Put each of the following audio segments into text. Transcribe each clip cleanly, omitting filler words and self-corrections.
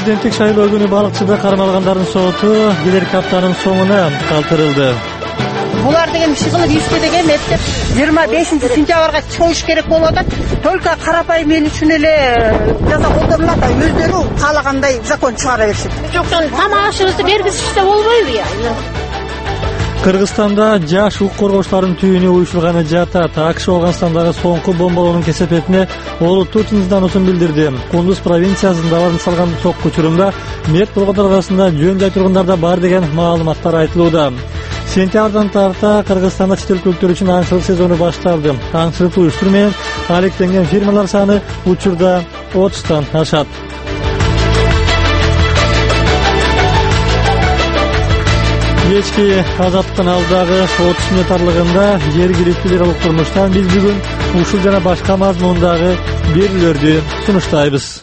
Президенттик шайлоо күнү балыкчыда кармалгандардын соту келерки аптанын соңуна калтырылды. Булар деген иши кылып иште деген эптеп 25-сентябрга чыгыш керек болуп атат. Только карапайым эл үчүн эле жаза колдонулат, өздөрү каалагандай закон чыгара беришет. Жоктон тамак ашыбызды бергизишсе болбойбу я? Кыргызстанда жаш укук коргоочулардын түйүнү уюшулганы жатат. АКШ Ооганстандагы соңку бомбалоонун кесепетине олуттуу тынчсыздануусун билдирди. Кундуз провинциясында алардын салган сокку учурунда мерт болгондор арасында жөн жай тургундар да бар деген маалыматтар айтылууда. Сентябрдан тарта Кыргызстанда чет өлкөлүктөр үчүн аңчылык сезону башталды. Аңчылыкты уюштуруу менен алектенген фирмалар саны учурда 30тан ашат. Кечки азаттыктын алдагы 30 мүнөт аралыгында жергиликтүү уктурмуштан биз бүгүн ушул жана башка мазмундагы берүүлөрдү сунуштайбыз.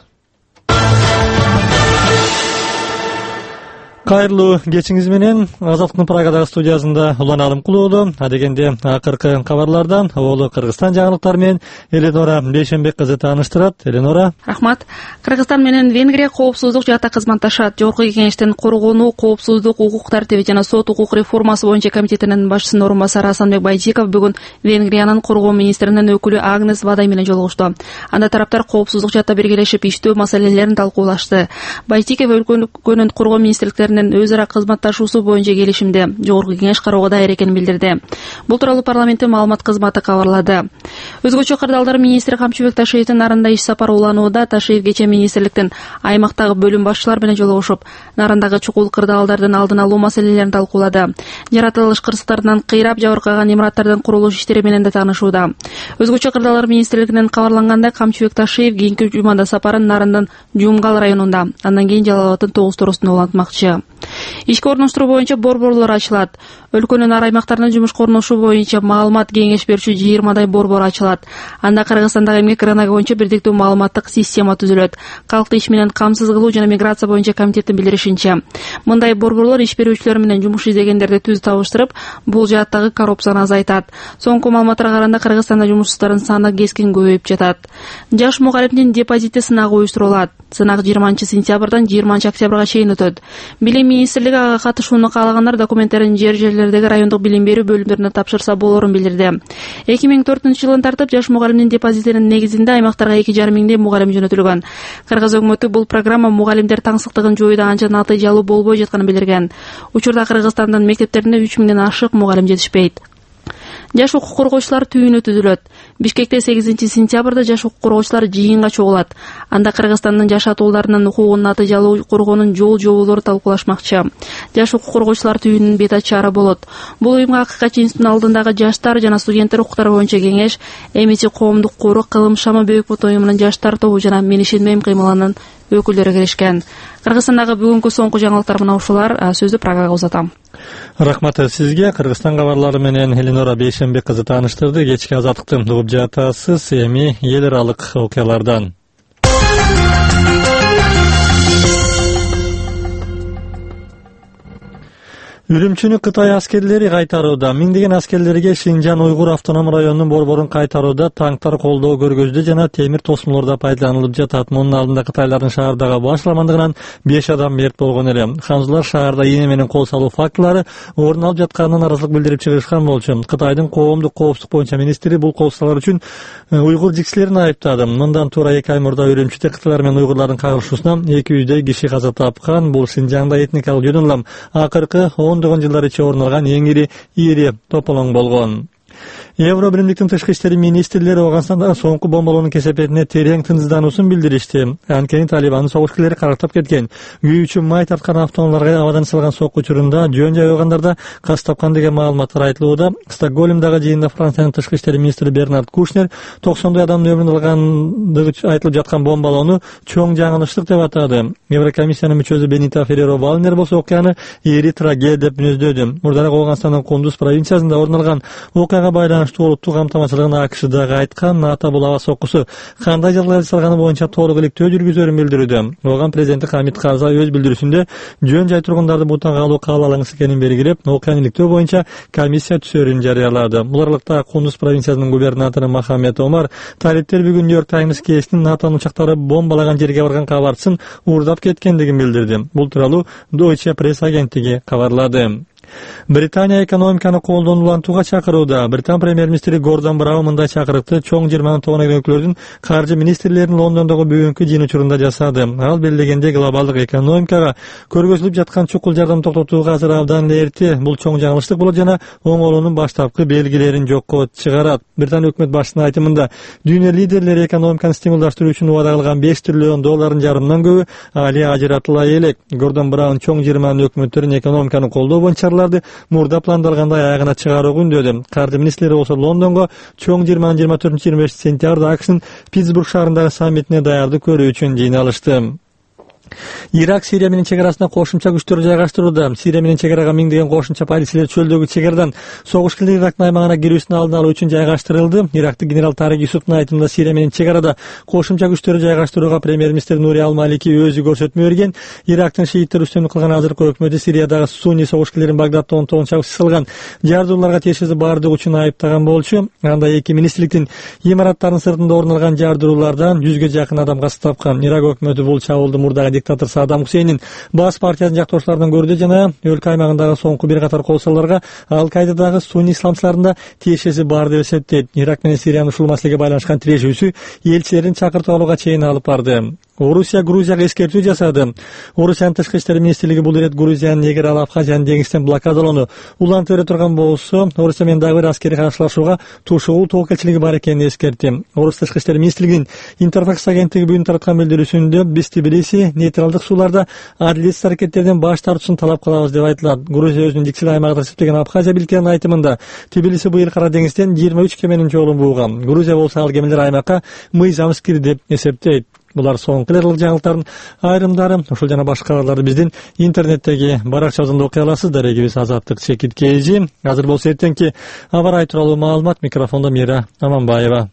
Кайрылуу кечиңиз менен Азаттыктын Прагадагы студиясында Улан Алымкулуу. Адегенде акыркы кабарлардан Олу Кыргызстан жаңылыктары менен Эленора Бейшенбек кызы тааныштырат. Эленора. Рахмат. Кыргызстан менен Венгрия коопсуздук жакта кызматташат. Жогорку кеңештин коргонуу, коопсуздук, укук тартиби жана сот укук реформасы боюнча комитетинин башчысынын орун басары Асанбек Байжиков бүгүн Венгриянын коргоо министринин өкүлү Агнес Вадай менен жолугушту. Анда тараптар коопсуздук жакта биргелешип иштөө маселелерин талкуулашты. Байжиков өлкөнүн коргоо министрликтерин өз ара кызматташуусу боюнча келишимде жогорку кеңеш кароого даяр экенин билдирди. Бул тууралуу парламенттин маалымат кызматы кабарлады. Өзгөчө кырдаалдар министри Камчыбек Ташиевдин Нарында иш сапары уланууда. Ташиев кечээ министрликтин аймактагы бөлүм башчылары менен жолугушуп, Нарындагы чукул кырдаалдардын алдын алуу маселелерин талкуулады. Жаратылыш кырсыктарынан кыйрап жабыркаган имараттардын курулуш иштери менен да таанышууда. Өзгөчө кырдаалдар министрлигинен кабарлангандай, Камчыбек Ташиев кийинки жумада сапарын Нарындын Жумгал районунда, андан кийин Жалал Абадтын Тогуз Торосунда улантмакчы. Ишке орноштуруу боюнча борборлор ачылат. Өлкөнүн ар аймактарына жумушка орношуу боюнча маалымат кеңеш берүүчү 20 борбор ачылат. Анда Кыргызстандагы эмгек рыногу боюнча бирдиктүү маалыматтык система түзүлөт. Калкты иш менен камсыз кылуу жана миграция боюнча комитеттин билдиришинче, мындай борборлор иш берүүчүлөр менен жумуш издегендерди түз табыштырып, бул жааттагы коррупцияны азайтат. Соңку маалыматтарга караганда Кыргызстанда жумушсуздардын саны кескин көбөйүп жатат. Жаш мугалимдин депозити сынагы уюштурулат. Сынак 20-сентябрдан 20-октябрга чейин өтөт. Билим министрлиги ага катышууну каалагандар документтерин жерлердеги райондук билим берүү бөлүмдөрүнө тапшырса болорун билдирди. 2004-жылдан тартып жаш мугалимдин депозитинин негизинде аймактарга 2,5 миңдей мугалим жөнөтүлгөн. Кыргыз өкмөтү бул программа мугалимдер таңсыктыгын жоюуда анча натыйжалуу болбой жатканын билдирген. Учурда Кыргызстандын мектептерине 3 миңден ашык мугалим жетишпейт. Жаш укук коргоочулар түйүнү түзүлөт. Бишкекте 8-сентябрда жаш укук коргоочулар жыйынга чогулат. Анда Кыргызстандын жашат уулдарынын укугун натыйжалуу коргоонун жол-жоболору талкуулашмакчы. Жаш укук коргоочулар түйүнүнүн бет ачары болот. Бул уюмга Акыйкат институтунун алдындагы жаштар жана студенттер укуктары боюнча кеңеш, Эмити коомдук кору, Кылым шамы Бөйүк Бут уюмунун жаштар тобу жана Мен ишенбейм кыймылынын өкүлдөрү киришкен. Кыргызстандагы бүгүнкү соңку жаңылыктар мына ушулар. Сөздү Прагага узатам. Рахмат сизге. Кыргызстан кабарлары менен Эленора Бейшенбек кызы тааныштырды. Кечки азаттыкты угуп жатасыз. Эми эл аралык окуялардан. Үрүмчүнү Кытай аскерлери кайтарууда. Миңдеген аскерлерге Шинжан Уйгур автоном районунун борборун кайтарууда танктар колдоо көргөздү жана темир тосмолорда пайдаланылып жатат. Мунун алдында Кытайлардын шаардагы башламандыгынан 5 адам мерт болгон эле. Ханжылар шаарда ийне менен кол салуу фактылары орун алып жатканына наразылык билдирип чыгышкан болчу. Кытайдын коомдук коопсуздук боюнча министри бул кол салуулар үчүн уйгур жиксилерин айыптады. Мындан туура 2 ай мурда Үрүмчүдө Кытайлар менен уйгурлардын кагылышуусунан 200 киши каза тапкан. Бул Шинжаңда этникалык жөнүлөм акыркы 10 жылдар ичи орун алган эң ири тополоң болгон. Евро биримдиктин тышкы иштери министрлери Ооганстандагы соңку бомбалоонун кесепетине терең тынчсыздануусун билдиришти. Анткени Талибандын согуш-күлери карактап кеткен. Үй үчүн май тарткан автоунааларга абадан салган сокку учурунда жөн жай койгондарда каз тапкан деген маалыматтар айтылууда. Стокгольмдагы жыйында Франциянын тышкы иштери министри Бернард Кушнер 90 адамдын өмүрүн алгандыгы айтылып жаткан бомбалоону чоң жаңылыштык деп атады. Еврокомиссиянын мүчөсү Бенита Ферреро Валнер болсо окуяны ири трагедия деп мүнөздөдү. Мурдараак Ооганстандын Кундуз провинциясында орун алган окуяга Украинага байланыштуу олуттук камтамасыздыгын АКШ дагы айткан. НАТО бул аба соккусу кандай жагдайда жасалганы боюнча толук иликтөө жүргүзөрүн билдирүүдө. Оған президенти Хамид Карзай өз билдирүүсүндө жөн жай тургундарды бутанга алуу кабыл алынгыс экенин белгилеп, окуяны иликтөө боюнча комиссия түзөрүн жарыялады. Бул аралыкта Кундуз провинциясынын губернатору Мохаммед Омар талиптер бүгүн Нью-Йорк Таймс кесинин НАТОнун учактары бомбалаган жерге барган кабарчысын уурдап кеткендигин билдирди. Бул тууралуу Deutsche Press агенттиги кабарлады. Британия экономиканы колдон улантууга чакырууда. Британ премьер-министри Гордон Браун мындай чакырыкты чоң 20 тооногон өлкөлөрдүн каржы министрлеринин Лондондогу бүгүнкү жыйын учурунда жасады. Ал белгилегенде глобалдык экономикага көргөзүлүп жаткан чукул жардам токтотууга азыр абдан эрте. Бул чоң жаңылыштык болот жана оңолуунун баштапкы белгилерин жокко чыгарат. Британ өкмөт башчысынын айтымында дүйнө лидерлери экономиканы стимулдаштыруу үчүн убада кылган $5 триллион жарымдан көбү али ажыратыла элек. Гордон Браун чоң 20 өкмөттөрүн экономиканы колдоо боюнча мурда пландалгандай аягына чыгарууга үндөдү. Каржы министрлери болсо Лондонго чоң 24-25 сентябрда АКШнын Питтсбург шаарындагы саммитине даярдык көрүү үчүн жыйналышты. Ирак Сирия менен чегарасына кошумча күчтөр жайгаштырууда. Сирия менен чегарага миңдеген кошумча полицейлер чөлдөгү чегарадан согуш кылдык Ирактын аймагына кирүүсүн алдын алуу үчүн жайгаштырылды. Ирактык генерал Тарик Юсуптун айтымында Сирия менен чегарада кошумча күчтөр жайгаштырууга премьер-министр Нури Ал-Малики өзү көрсөтмө берген. Ирактын шииттер үстөмдүк кылган азыркы өкмөтү Сириядагы сунни согуш кылдыгын Багдадда 10 чагышылган жардууларга тиешеси бардыгы үчүн айыптаган болчу. Анда эки министрликтин имараттарынын сыртында орун алган жардуулардан 100ге жакын адам кас тапкан. Ирак өкмөтү бул чабуулду мурдагы диктатор Саддам Хусейнин баш партиясынын жактоочуларынан көрдү жана өлкө аймагындагы соңку бир катар кол салууларга Ал-Каидадагы сунни исламчыларында тиешеси бар деп эсептейт. Ирак менен Сириянын ушул маселеге байланышкан тирешүүсү элчилерин чакыртып алууга чейин алып барды. Орусия Грузияга эскертүү жасады. Орусиянын тышкы иштер министрлиги бул ирет Грузиянын эгер ал Абхазиянын деңизден блокадалоону улантып бере турган болсо, Орусия менен дагы бир аскерий каршылашууга тушугул тобокелчилиги бар экенин эскертти. Орус тышкы иштер министрлигинин Интерфакс агенттиги бүгүн тараткан билдирүүсүндө биз Тбилиси нейтралдык сууларда адилетсиз аракеттерден баш тартуусун талап кылабыз деп айтылат. Грузия өзүнүн жиксел аймагында эсептеген Абхазия билкеринин айтымында Тбилиси быйыл Кара деңизден 23 кеменин жолун бууган. Грузия болсо ал кемелер аймакка мыйзамсыз кирди деп эсептейт. Булар соңку элек жаңылыктардын айрымдары. Ушул жана башка кабарларды биздин интернеттеги баракчабызда окуй аласыз. Дарегибиз Азаттык Чекит Кежи. Азыр болсо эртеңки аба ырайы тууралуу маалымат. Микрофондо Мира Аманбаева.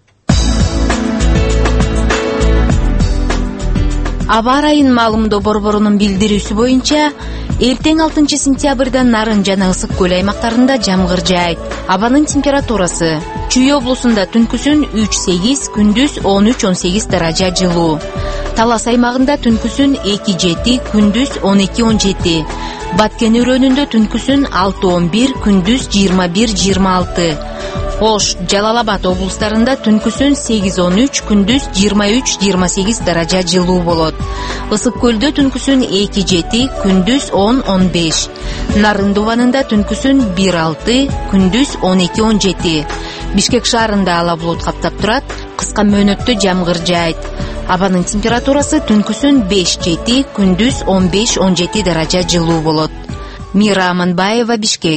Аба ырайынын маалымдоо борборунун билдирүүсү боюнча эртең 6 сентябрда Нарын жана Ысык көл аймактарында жамгыр жаайт. Абанын температурасы Чүй облусунда түнкүсүн 3-8, күндүз 13-18 даража жылуу. Талас аймагында түнкүсүн 2-7, күндүз 12-17. Баткен өрөөнүндө түнкүсүн 6-11, күндүз 21-26. Ош, Жалал-Абад облустарында түнкүсүн 8-13, күндүз 23-28 даража жылуу болот. Ысык көлдө түнкүсүн 2-7, күндүз 10-15. Нарын дубанында түнкүсүн 1-6, күндүз 12-17. Бишкек шаарында ала булут каптап турат, кыска мөөнөттө жамгыр жаайт. Абанын температурасы түнкүсүн 5-7, күндүз 15-17 даража жылуу болот. Мира Аманбаева, Бишкек.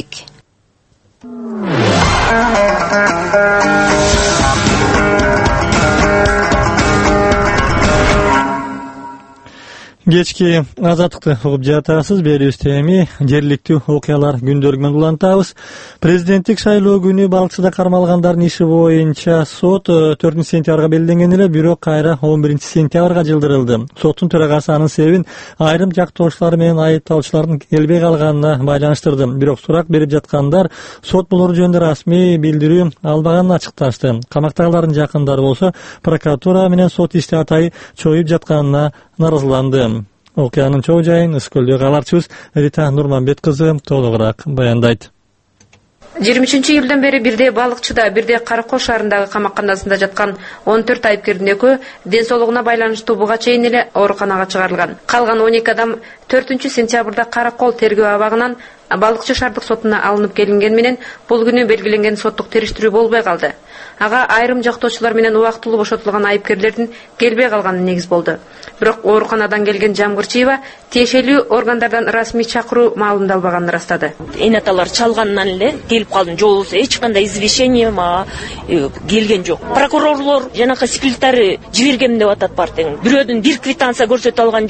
Кечки азаттыкты угуп жатасыз. Берүүбүздө эми жергиликтүү окуялар күндөлүгү менен улантабыз. Президенттик шайлоо күнү балыкчыда кармалгандардын иши боюнча сот 4 сентябрга белгиленген эле, бирок кайра 11 сентябрга жылдырылды. Соттун төрагасы анын себебин айрым жактоочулар менен айыпталуучулардын келбей калганына байланыштырды. Бирок сурак берип жаткандар сот булар жөнүндө расмий билдирүү албаганын ачыкташты. Камактагылардын жакындары болсо прокуратура менен сот ишти атайы чоюп жатканына наразыланды. Окуянын чоо жайын Ысык-Көлдөгү кабарчыбыз Рита Нурманбет кызы толугураак баяндайт. 23-июлдан бери бирде балыкчыда, бирде Каракол шаарындагы камакканасында жаткан 14 айыпкердин экөө ден соолугуна байланыштуу буга чейин эле ооруканага чыгарылган. Калган 12 адам 4 сентябрда Каракол тергөө абагынан Балыкчы шаардык сотуна алынып келинген менен бул күнү белгиленген соттук териштирүү болбой калды. Ага айрым жактоочулар менен убактылуу бошотулган айыпкерлердин келбей калганы негиз болду. Бирок ооруканадан келген Жамгырчиева тиешелүү органдардан расмий чакыруу маалымдалбаганын ырастады. Энаталар чалгандан эле келип калдым. Жок болсо эч кандай извещение мага келген жок. Прокурорлор жанакы секретары жиберген деп атат партияң. Бирөөдүн бир квитанция көрсөтө алган жок.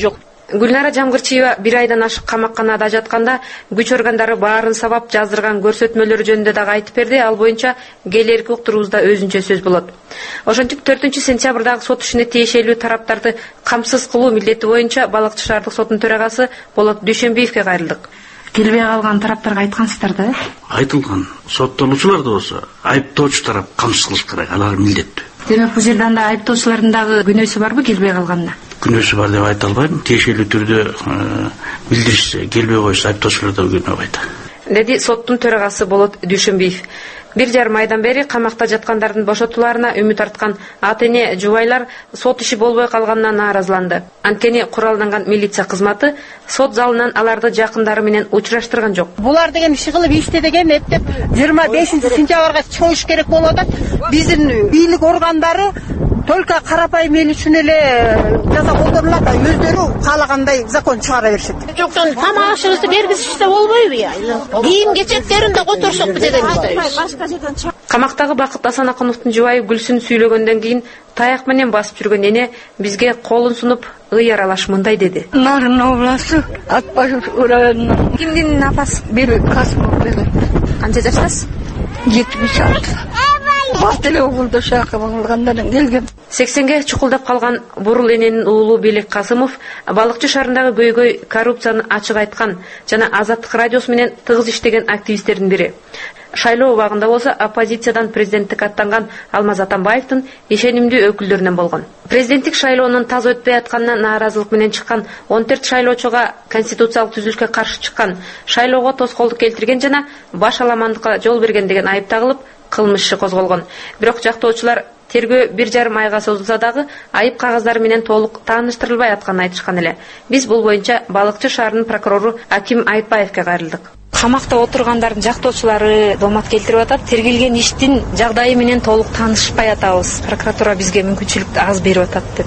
Гүлнара Жамгырчиева 1 айдан ашык камакканада жатканда күч органдары баарын сабап жаздырган көрсөтмөлөр жөнүндө дагы айтып берди. Ал боюнча келерки уктуруубузда өзүнчө сөз болот. Ошентип 4-сентябрдагы сот ишине тиешелүү тараптарды камсыз кылуу милдети боюнча Балыкчы шаардык сотунун төрагасы Болот Дүйшөнбиевке кайрылдык. Келбей калган тараптарга айткансыздар да? Айтылган. Соттолуучулар да болсо айыптоочу тарап камсыз кылыш керек, алар милдеттүү. Демек бул жерден да айыптоочулардын дагы күнөөсү барбы келбей калганына? Күнөөсү бар деп айта албайм. Тиешелүү түрдө билдиришсе, келбей койсо айыптоочулар да күнөө байта. Деди соттун төрагасы Болот Дүйшөнбиев. 1,5 айдан бери камакта жаткандардын бошотуларына үмүт арткан ата-эне жубайлар сот иши болбой калганына нааразыланды. Анткени куралданган милиция кызматы сот залынан аларды жакындары менен учураштырган жок. Булар деген иши кылып иште деген эптеп 25-сентябрга чыгыш керек болуп атат. Биздин бийлик органдары только карапайым эл үчүн эле жаза колдонулат, өздөрү каалагандай закон чыгара беришет. Жоктон тамак ашыбызды бергизишсе болбойбу я? Кийим кечектерин да которсок деген истейбиз. Камактагы Бакыт Асанакуновдун жубайы Гүлсүн сүйлөгөндөн кийин таяк менен басып жүргөн эне бизге колун сунуп ый аралаш мындай деди. Нарын областы Атбаш районунан. Кимдин апасы? Бир Касымов бери. Канча жаштасыз? 76. Батылы окулда шакабалгандан келген. 80ге чукулдап калган бурул эненин уулу Белек Касымов Балыкчы шаарындагы көйгөй коррупцияны ачык айткан жана Азаттык радиосу менен тыгыз иштеген активисттердин бири. Шайлоо убагында болсо оппозициядан президенттик аттанган Алмаз Атамбаевдин ишенимдүү өкүлдөрүнөн болгон. Президенттик шайлоонун таза өтпөй атканына нааразылык менен чыккан 14 шайлоочуга конституциялык түзүлүшкө каршы чыккан, шайлоого тоскоолдук келтирген жана баш аламандыкка жол берген деген айып тагылып, кылмыш иши козголгон. Бирок жактоочулар тергөө 1,5 айга созулса дагы айып кагаздары менен толук тааныштырылбай атканын айтышкан эле. Биз бул боюнча Балыкчы шаарынын прокурору Аким Айтбаевке кайрылдык. Камакта отургандардын жактоочулары доомат келтирип атат. Тергелген иштин жагдайы менен толук таанышпай атабыз. Прокуратура бизге мүмкүнчүлүк аз берип атат деп.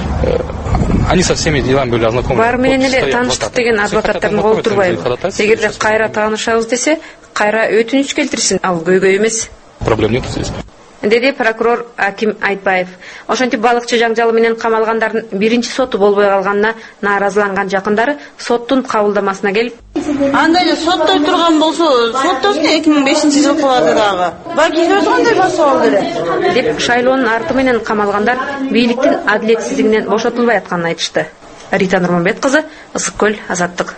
Они со всеми делами были ознакомлены. Баары менен эле тааныштык деген адвокаттардын колу турбайбы. Эгерде кайра таанышабыз десе, кайра өтүнүч келтирсин, ал көйгөй эмес. Проблем нет здесь. Деди прокурор Аким Айтбаев. Ошентип Балыкчы жаңжалы менен камалгандардын биринчи соту болбой калганына нааразыланган жакындары соттун кабылдамасына келип, андай эле соттой турган болсо, соттосун 2005-жылы кылады дагы. Балки кандай басып алды эле. Деп шайлоонун арты менен камалгандар бийликтин адилетсиздигинен бошотулбай атканын айтышты. Рита Нурманбет кызы, Ысык көл, Азаттык.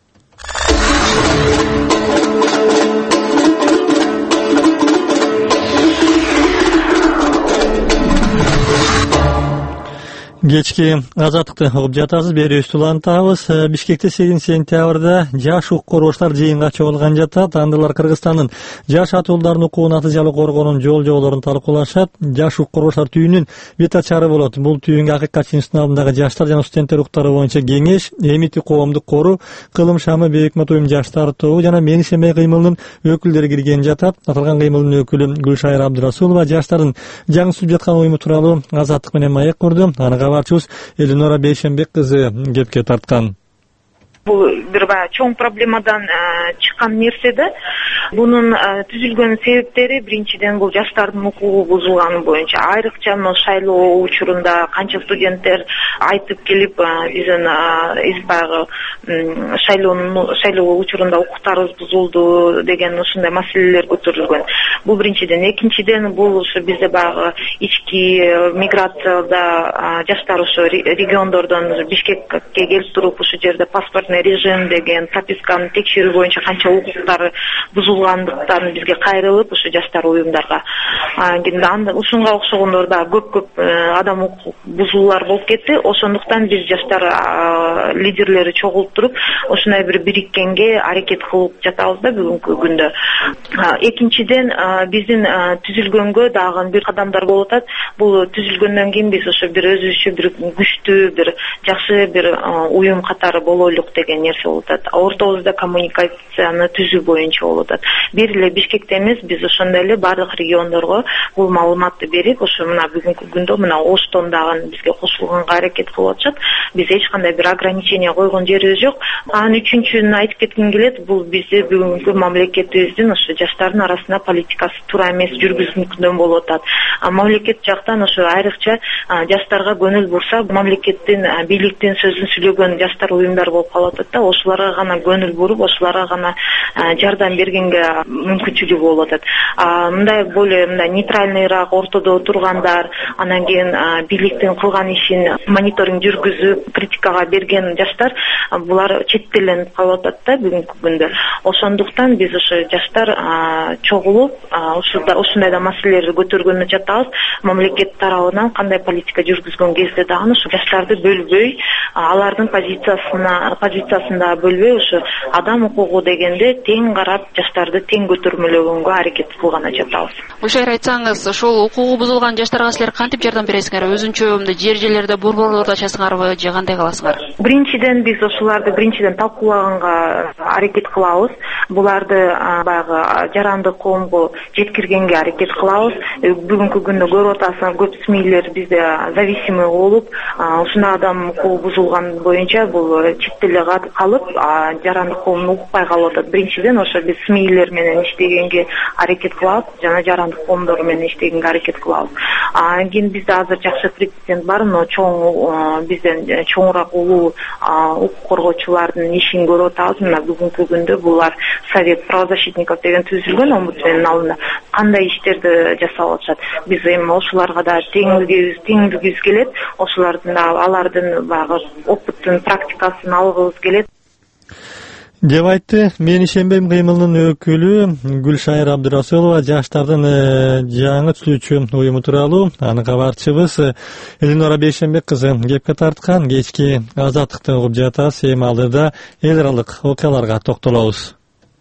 Кечки Азаттыкты угуп жатасыз, берүүбүздү улантабыз. Бишкекте 8-сентябрда жаш укугуучулар жыйынга чогулган жатат. Андылар Кыргызстандын жаш атуулдардын укугун натыйжалуу коргоонун жол-жоболорун талкуулашат. Жаш укугуучулар түйүнүн бет ачары болот. Бул түйүнгө Акыйкат институтунун алдындагы жаштар жана студенттер укуктары боюнча кеңеш, эмити коомдук кору, кылым шамы Бейикмат уюм жаштар тобу жана Мени семей кыймылынын өкүлдөрү кирген жатат. Аталган кыймылдын өкүлү Гүлшайыр Абдырасулова жаштардын жаңы жаткан уюму тууралуу Азаттык менен маек курду. Барчыбыз Элинора Бейшенбек кызы кепке тарткан. Бул бир чоң проблемадан чыккан нерсе да. Бунун түзүлгөн себептери биринчиден бул жаштардын укугу бузулганы боюнча, айрыкча мына шайлоо учурунда канча студенттер айтып келип, биздин шайлоо учурунда укуктарыбыз бузулду деген ушундай маселелер көтөрүлгөн. Бул биринчиден. Экинчиден бул ушу бизде багы ички миграцияда жаштар ушу региондордон Бишкекке келип туруп ушул жерде паспортный режим деген прописканы текшерүү боюнча канча укуктары бузулгандыктан бизге кайрылып, ушу жаштар уюмдарга ушунга окшогондор да көп адам укук бузуулар болуп кетти. Ошондуктан биз жаштар лидерлери чогулуп туруп, ушундай бир бириккенге аракет кылып жатабыз да бүгүнкү күндө. Экинчиден биздин түзүлгөнгө дагы бир кадамдар болуп атат. Бул түзүлгөндөн кийин биз ошо бир өзүбүзчө бир күчтүү, бир жакшы бир уюм катары болойлук деген нерсе болуп атат. Ортобузда коммуникацияны түзүү боюнча болуп атат. Бир эле Бишкекте эмес, биз ошондой эле бардык региондорго бул маалыматты берип, ошо мына бүгүнкү күндө мына Оштон дагы бизге кошулганга аракет кылып атышат. биз эч кандай бир ограничение койгон жерибиз жок. Анын үчүнчүсүн айтып кетким келет. Бул бизде бүгүнкү мамлекетибиздин ошо жаштардын арасында политикасы туура эмес жүргүзүлгөнүн болуп атат. Мамлекет жактан ошо айрыкча жаштарга көңүл бурса, мамлекеттин бийликтин сөзүн сүйлөгөн жаштар уюмдар болуп калып атат да, ошолорго гана көңүл буруп, ошолорго гана жардам бергенге мүмкүнчүлүгү болуп атат. Мындай более нейтральныйраак ортодо тургандар, анан кийин бийликтин кылган ишин мониторинг жүргүзүп, критикага берген жаштар, булар четтеленип калып атат да бүгүнкү күндө. Ошондуктан биз ошо жаштар чогулуп, ушундайда маселелерди көтөргөнү жатабыз. Мамлекет тарабынан кандай политика жүргүзгөн кезде дагы ушу жаштарды бөлбөй, алардын позициясында бөлбөй, ушу адам укугу дегенде тең карап, жаштарды тең көтөрмөлөгөнгө аракет кылганы жатабыз. Ошо айтсаңыз, ошол укугу бузулган жаштарга силер кантип жардам бересиңер? Өзүнчө мындай жерлерде борборлордо ачасыңарбы же кандай кыласыңар? Биринчиден биз ошоларды талкуулаганга аракет кылабыз. Буларды баягы жарандык коомго жеткиргенге аракет кылабыз. Бүгүнкү күндө көрүп атасың, көп СМИлер бизде зависимый болуп, ушундай адам укугу бузулган боюнча бул чет эле калып, жарандык коомду укпай калып атат. Биринчиден ошо биз СМИлер менен иштегенге аракет кылабыз, жана жарандык коомдор менен иштегенге аракет кылабыз. Кийин бизде азыр жакшы президент бар, но бизден чоңураак улуу укук коргоочулардын ишин көрүп атабыз. Мына бүгүнкү күндө булар Совет правозащитников деген түзүлгөн омбудсмендин алдында кандай иштерди жасап атышат. Биз эми ошолорго да теңдигибиз келет, ошолордун да алардын баягы опыттын практикасын алгыбыз келет деп айтты. Мен ишенбейм кыймылынын өкүлү Гүлшайыр Абдырасылова жаштардын жаңы түзүүчү уюму тууралуу аны кабарчыбыз Элинора Бейшенбек кызы кепке тарткан. Кечки Азаттыкты угуп жатабыз. Эми алдыда эл аралык окуяларга токтолобуз.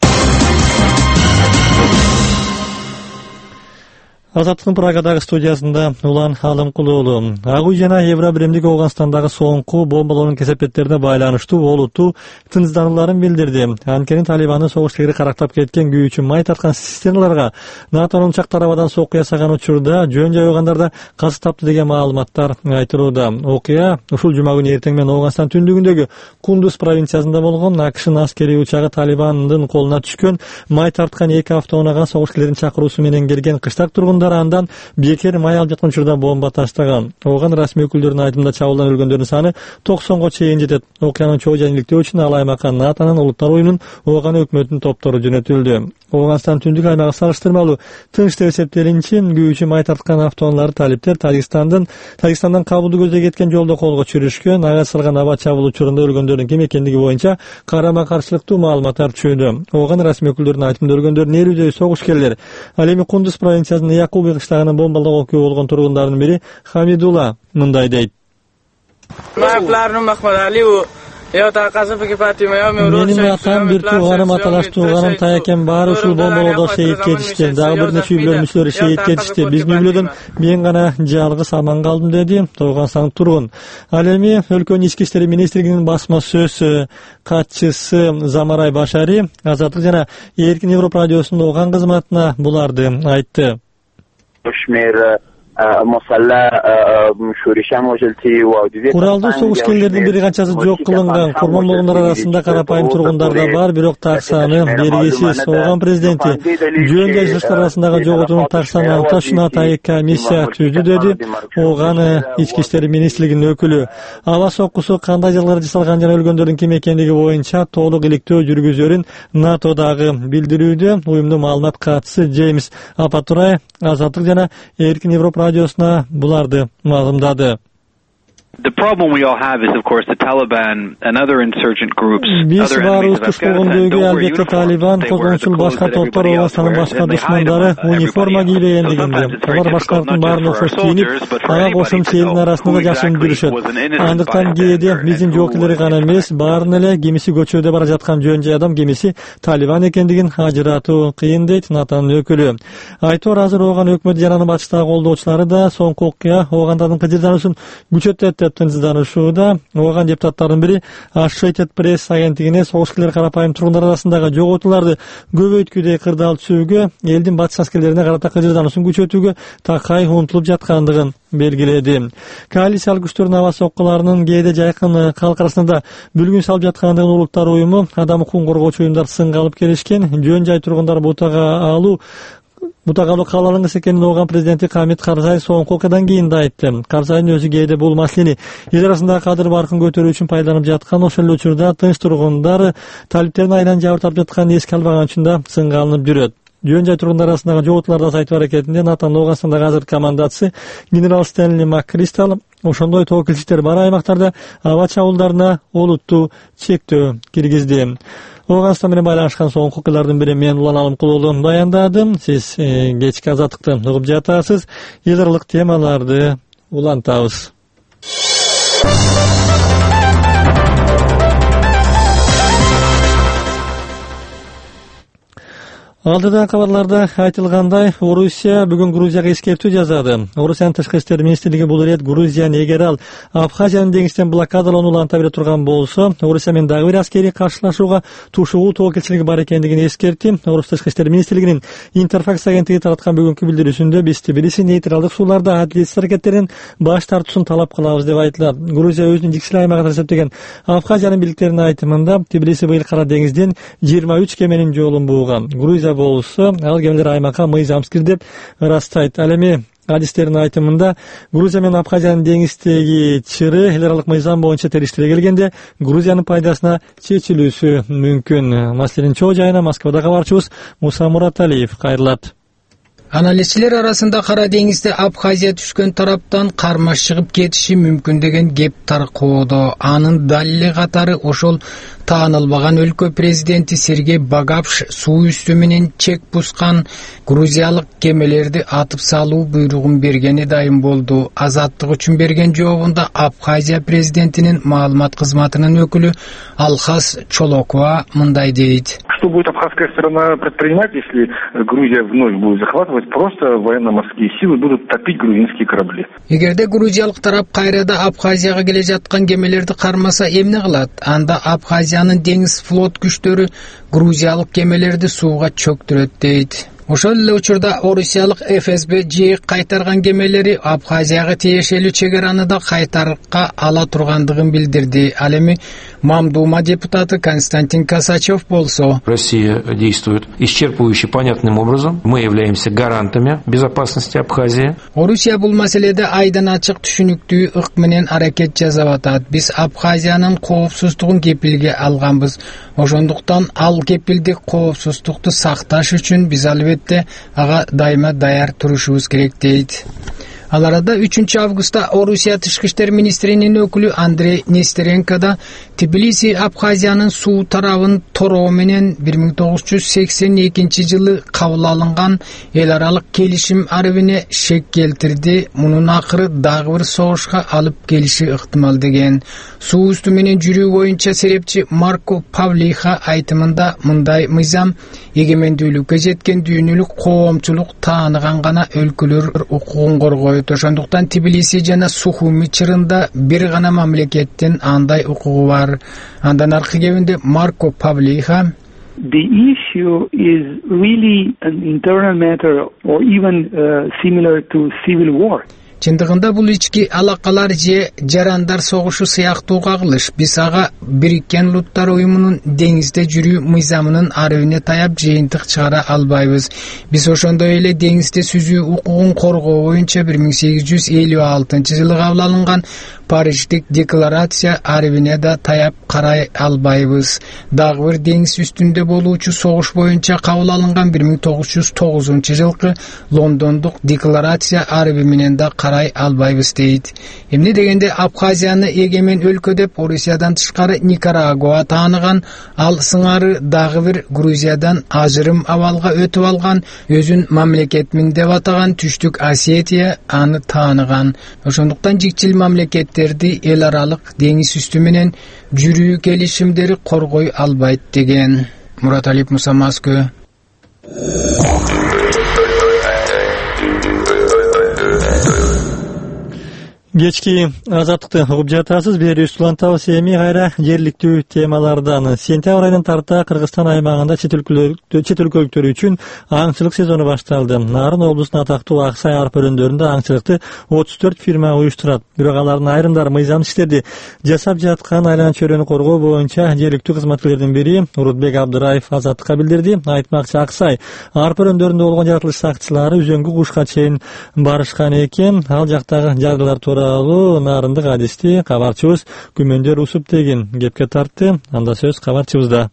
Азаттыктын Прагадагы студиясында Улан Алымкулуу уулу. Ак үй жана Евро биримдиги Ооганстандагы соңку бомбалоонун кесепеттерине байланыштуу олуттуу тынчсызданууларын билдирди. Анткени Талибандын согуш кегири карактап кеткен күйүүчү май тарткан цистерналарга НАТО учактары абадан сокку ясаган учурда жөн жайгандарда каза тапты деген маалыматтар айтылууда. Окуя ушул жума күнү эртең менен Ооганстан түндүгүндөгү Кундуз провинциясында болгон. АКШнын аскерий учагы Талибандын колуна түшкөн май тарткан 2 автоунаага согуш кегирин чакыруусу менен келген кыштак тургундар андан бекер май алып жаткан учурда бомба таштаган. Ооган расмий өкүлдөрүнүн айтымында чабуулдан өлгөндөрдүн саны 90га чейин жетет. Окуянын чоо жайниликтөө үчүн ал аймакка НАТОнун улуттар уюмунун Ооган өкмөтүнүн топтору жөнөтүлдү. Ооганстан түндүк аймагы салыштырмалуу тынч деп эсептелинчи күйүүчү май тарткан автоунаалары талиптер Тажикстандан Кабулду көздөй кеткен жолдо колго түшүрүшкөн. Ага чалган аба чабуул учурунда өлгөндөрдүн ким экендиги боюнча карама каршылыктуу маалыматтар түшүүдө. Ооган расмий өкүлдөрүнүн айтымында өлгөндөрдүн 50дөй согушкерлер. Ал эми Кундуз провинциясынын Якуби кыштагынын бомбалоо окуя болгон тургундардын бири Хамидула мындай дейт. Менин атам, бир тууганым, аталаш тууганым, таякем баары ушул бомбалоодо шейит кетишти. Дагы бир нече үйлөр мүчөлөрү шейит кетишти. Биздин үйлөрдөн мен гана жалгыз аман калдым, деди Ооганстандык тургун. Ал эми өлкөнүн ички иштери министрлигинин басма сөз катчысы Замарай Башари Азаттык жана Эркин Европа радиосунун Ооган кызматына буларды айтты. Куралдуу согушкерлердин бир канчасы жок кылынган. Курман болгондор арасында карапайым тургундар да бар, бирок так саны белгисиз. Ооган президенти жөн жайшылыштар арасындагы жоготуунун так санын аныкташ үчүн атайын комиссия түздү, деди Ооган ички иштери министрлигинин өкүлү. Аба соккусу кандай жылдары жасалган жана өлгөндөрдүн ким экендиги боюнча толук иликтөө жүргүзөрүн НАТО дагы билдирүүдө. Уюмдун маалымат катчысы Джеймс Апатурай Азаттык жана Эркин Европа радиосуна буларды маалымдады. The problem we all have is, of course, the Taliban and other insurgent groups. Биз баарыбыз туш болгондойгу албетте Талибан, козгончул башка топтор, Ооганстандын башка душмандары униформа кийбегендигинде. Алар башкалардын баарына окшош кийинип, ага кошумча элдин арасында жашынып жүрүшөт. Андыктан кээде биздин жоокерлери гана эмес, баарын эле кемиси көчөдө бара жаткан жөн жай адам кемиси Талибан экендигин ажыратуу кыйын, дейт НАТОнун өкүлү. Айтор азыр Ооган өкмөтү жанагы батыштагы колдоочулары да соңку окуя Оогандардын кыжырдануусун күчөттөт комитеттин ызданышууда. Оған депутаттардын бири Associated Press агенттигине согуш карапайым тургундар арасындагы жоготууларды көбөйткүдөй кырдаал түсүүгө, элдин батыш аскерлерине карата кыжырданышын күчөтүүгө такай умтулуп жаткандыгын белгиледи. Коалициялык күчтөрдүн аба соккуларынын кээде жайкын калк арасында бүлгүн салып жаткандыгын Улуттар уюму адам укугун коргоочу уюмдар сынга алып келишкен. Жөн жай тургундар бутага алуу кабыл экенин ооган президенти Хамит Карзай соңку окуядан кийин да айтты. Карзайдын өзү кээде бул маселени эл арасындагы кадыр баркын көтөрүү үчүн пайдаланып жаткан, ошол эле учурда тынч тургундар талиптерин айынан жабыр тартып жатканын эске албаган үчүн да сынга алынып жүрөт. Жөн жай тургундар арасындагы жоготууларды азайтуу аракетинде Натан Оганстандагы азыркы командасы генерал Стэнли МакКристал ошондой тобокелчиликтер бар аймактарда аба чабуулдарына олуттуу чектөө киргизди. Оганстан менен байланышкан соңку окуялардын бири мен Улан Алымкулуу даярдадым. Сиз кечки азаттыкты угуп жатасыз. Эл аралык темаларды улантабыз. Алдыдан кабарларда айтылгандай, Орусия бүгүн Грузияга эскертүү жазады. Орусиянын тышкы иштер министрлиги бул ирет Грузияны эгер ал Абхазиянын деңизден блокадалоону уланта бере турган болсо, Орусия менен дагы бир аскерий каршылашууга тушугуу тобокелчилиги бар экендигин эскертти. Орус тышкы иштер министрлигинин Интерфакс агенттиги тараткан бүгүнкү билдирүүсүндө биз Тбилиси нейтралдык сууларда адилетсиз аракеттерин баш тартуусун талап кылабыз деп айтылат. Грузия өзүнүн жиксил аймагы деп эсептеген Абхазиянын бийликтеринин айтымында Тбилиси быйыл Кара деңизден 23 кеменин жолун бууган. Грузия болсо ал кемелер аймакка мыйзамсыз кирди деп ырастайт. Ал эми адистердин айтымында Грузия менен Абхазиянын деңиздеги чыры эл аралык мыйзам боюнча териштире келгенде Грузиянын пайдасына чечилүүсү мүмкүн. Маселенин чоо жайына Москвада кабарчыбыз Муса Мураталиев кайрылат. Аналитиктер арасында Кара деңизде Абхазия түшкөн тараптан кармаш чыгып кетиши мүмкүн деген кеп таркоодо. Анын далили катары ошол таанылбаган өлкө президенти Сергей Багапш суу үстү менен чек бускан грузиялык кемелерди атып салуу буйругун бергени дайым болду. Азаттык үчүн берген жообунда Абхазия президентинин маалымат кызматынын өкүлү Алхас Чолокова мындай дейт. Что будет абхазская сторона предпринимать, если Грузия вновь будет захватывать? Просто военно-морские силы будут топить грузинские корабли. Эгерде грузиялык тарап кайрада Абхазияга келе жаткан кемелерди кармаса эмне кылат? Анда Абхазиянын деңиз флот күчтөрү грузиялык кемелерди сууга чөктүрөт дейт. Ошол эле учурда Орусиялык ФСБ жийик кайтарган кемелери Абхазияга тиешелүү чек араны да кайтарыкка ала тургандыгын билдирди. Ал эми Мамдума депутаты Константин Косачев болсо. Россия действует исчерпывающе понятным образом. Мы являемся гарантами безопасности Абхазии. Орусия бул маселеде айдан ачык түшүнүктүү ык менен аракет жасап атат. Биз Абхазиянын коопсуздугун кепилге алганбыз. Ошондуктан ал кепилдик коопсуздукту сакташ үчүн биз албетте ага дайыма даяр турушубуз керек дейт. Ал арада 3 августта Орусия тышкы иштер министринин өкүлү Андрей Нестеренко да Тбилиси Абхазиянын суу тарабын тороо менен 1982 жылы кабыл алынган эл аралык келишим арабине шек келтирди. Мунун акыры дагы бир согушка алып келиши ыктымал деген. Суу үстү менен жүрүү боюнча серепчи Марко Павлиха айтымында мындай мыйзам эгемендүүлүккө жеткен дүйнөлүк коомчулук тааныган гана өлкөлөр укугун коргойт. Ошондуктан Тбилиси жана Сухуми чырында бир гана мамлекеттин андай укугу бар. Андан аркы кебинде Марко Павлиха The issue is really an internal matter or even similar to civil war. Чындыгында бул ички алакалар же жарандар согушу сыяктуу кагылыш. Биз ага Бириккен Улуттар уюмунун деңизде жүрүү мыйзамынын арыбине таяп жыйынтык чыгара албайбыз. Биз ошондой эле деңизде сүзүү укугун коргоо боюнча 1856 жылы кабыл алынган Париждик декларация арыбине да таяп карай албайбыз. Дагы бир деңиз үстүндө болуучу согуш боюнча кабыл алынган 1909 жылкы Лондондук декларация арыби менен да карай албайбыз дейт. Эмне дегенде Абхазияны эгемен өлкө деп Орусиядан тышкары Никарагуа тааныган, ал сыңары дагы бир Грузиядан ажырым абалга өтүп алган, өзүн мамлекетмин деп атаган Түштүк Осетия аны тааныган. Ошондуктан жикчил мамлекеттерди эл аралык деңиз үстү менен жүрүү келишимдери коргой албайт деген. Мураталиев, Муса, Москва. Кечки азаттыкты угуп жатасыз. Бери Улантабыз эми кайра жергиликтүү темалардан. Сентябрь айынан тарта Кыргызстан аймагында чет өлкөлүктөр үчүн аңчылык сезону башталды. Нарын облусунун атактуу Аксай арпа өрөндөрүндө аңчылыкты 34 фирма уюштурат. Бирок алардын айрымдары мыйзам иштерди жасап жаткан айлана чөйрөнү коргоо боюнча жергиликтүү кызматкерлердин бири Урутбек Абдыраев азаттыкка билдирди. Айтмакчы, Аксай арпа өрөндөрүндө болгон жаратылыш сакчылары үзөңгү кушка чейин барышкан экен. Ал жактагы жагдайлар тууралуу нарындык адисти кабарчыбыз Күмөндөр Усуп деген кепке тартты. Анда сөз кабарчыбызда.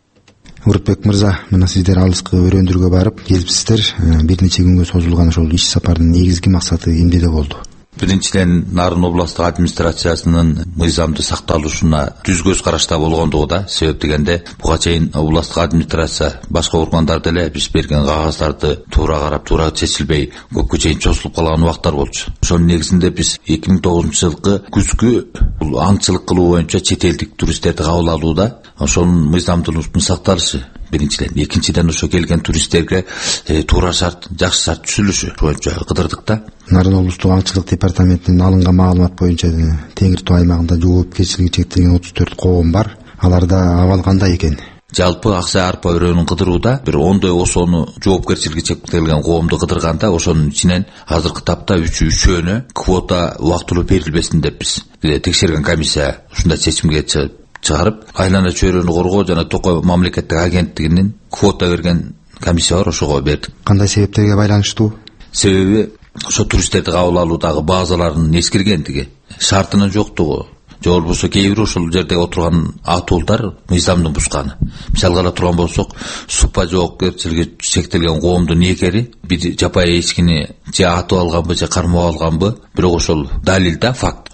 Урутбек мырза, мына сиздер алыскы өрөөндөргө барып келипсиздер. Бир нече күнгө созулган ошол иш сапардын негизги максаты эмнеде болду? Биринчиден Нарын областык администрациясынын мыйзамды сакталышына түз көз карашта болгондугу да. Себеп дегенде буга чейин областык администрация башка органдар деле биз берген кагаздарды туура карап, туура чечилбей көпкө чейин чочулуп калган убактар болчу. Ошонун негизинде биз 2009-жылкы күзгү бул аңчылык кылуу боюнча чет элдик туристтерди кабыл алууда ошонун мыйзамдуулуктун сакталышы биринчиден. Экинчиден ошо келген туристтерге туура шарт, жакшы шарт түзүлүшү боюнча кыдырдык да. Нарын облустук аңчылык департаментинин алынган маалымат боюнча Теңир Тоо аймагында жоопкерчилиги чектелген 34 коом бар. Аларда абал кандай экен? Жалпы Аксай арпа өрөөнүн кыдырууда бир 10 осону жоопкерчилиги чектелген коомду кыдырганда ошонун ичинен азыркы тапта үчөөнө квота убактылуу берилбесин деп биз текшерген комиссия ушундай чечимге чыгарып, айлана чөйрөнү коргоо жана Токой мамлекеттик агенттигинин квота берген комиссия бар, ошого бердик. Кандай себептерге байланыштуу? Себеби ошо туристтерди кабыл алуудагы базалардын эскиргендиги, шартынын жоктугу, же болбосо кээ бир ошол жерде отурган атуулдар мыйзамды бузганы. Мисалга ала турган болсок, супа жоопкерчилиги чектелген коомдун ээкери бир жапайы эчкини же атып алганбы, же кармап алганбы, бирок ошол далил да, факт.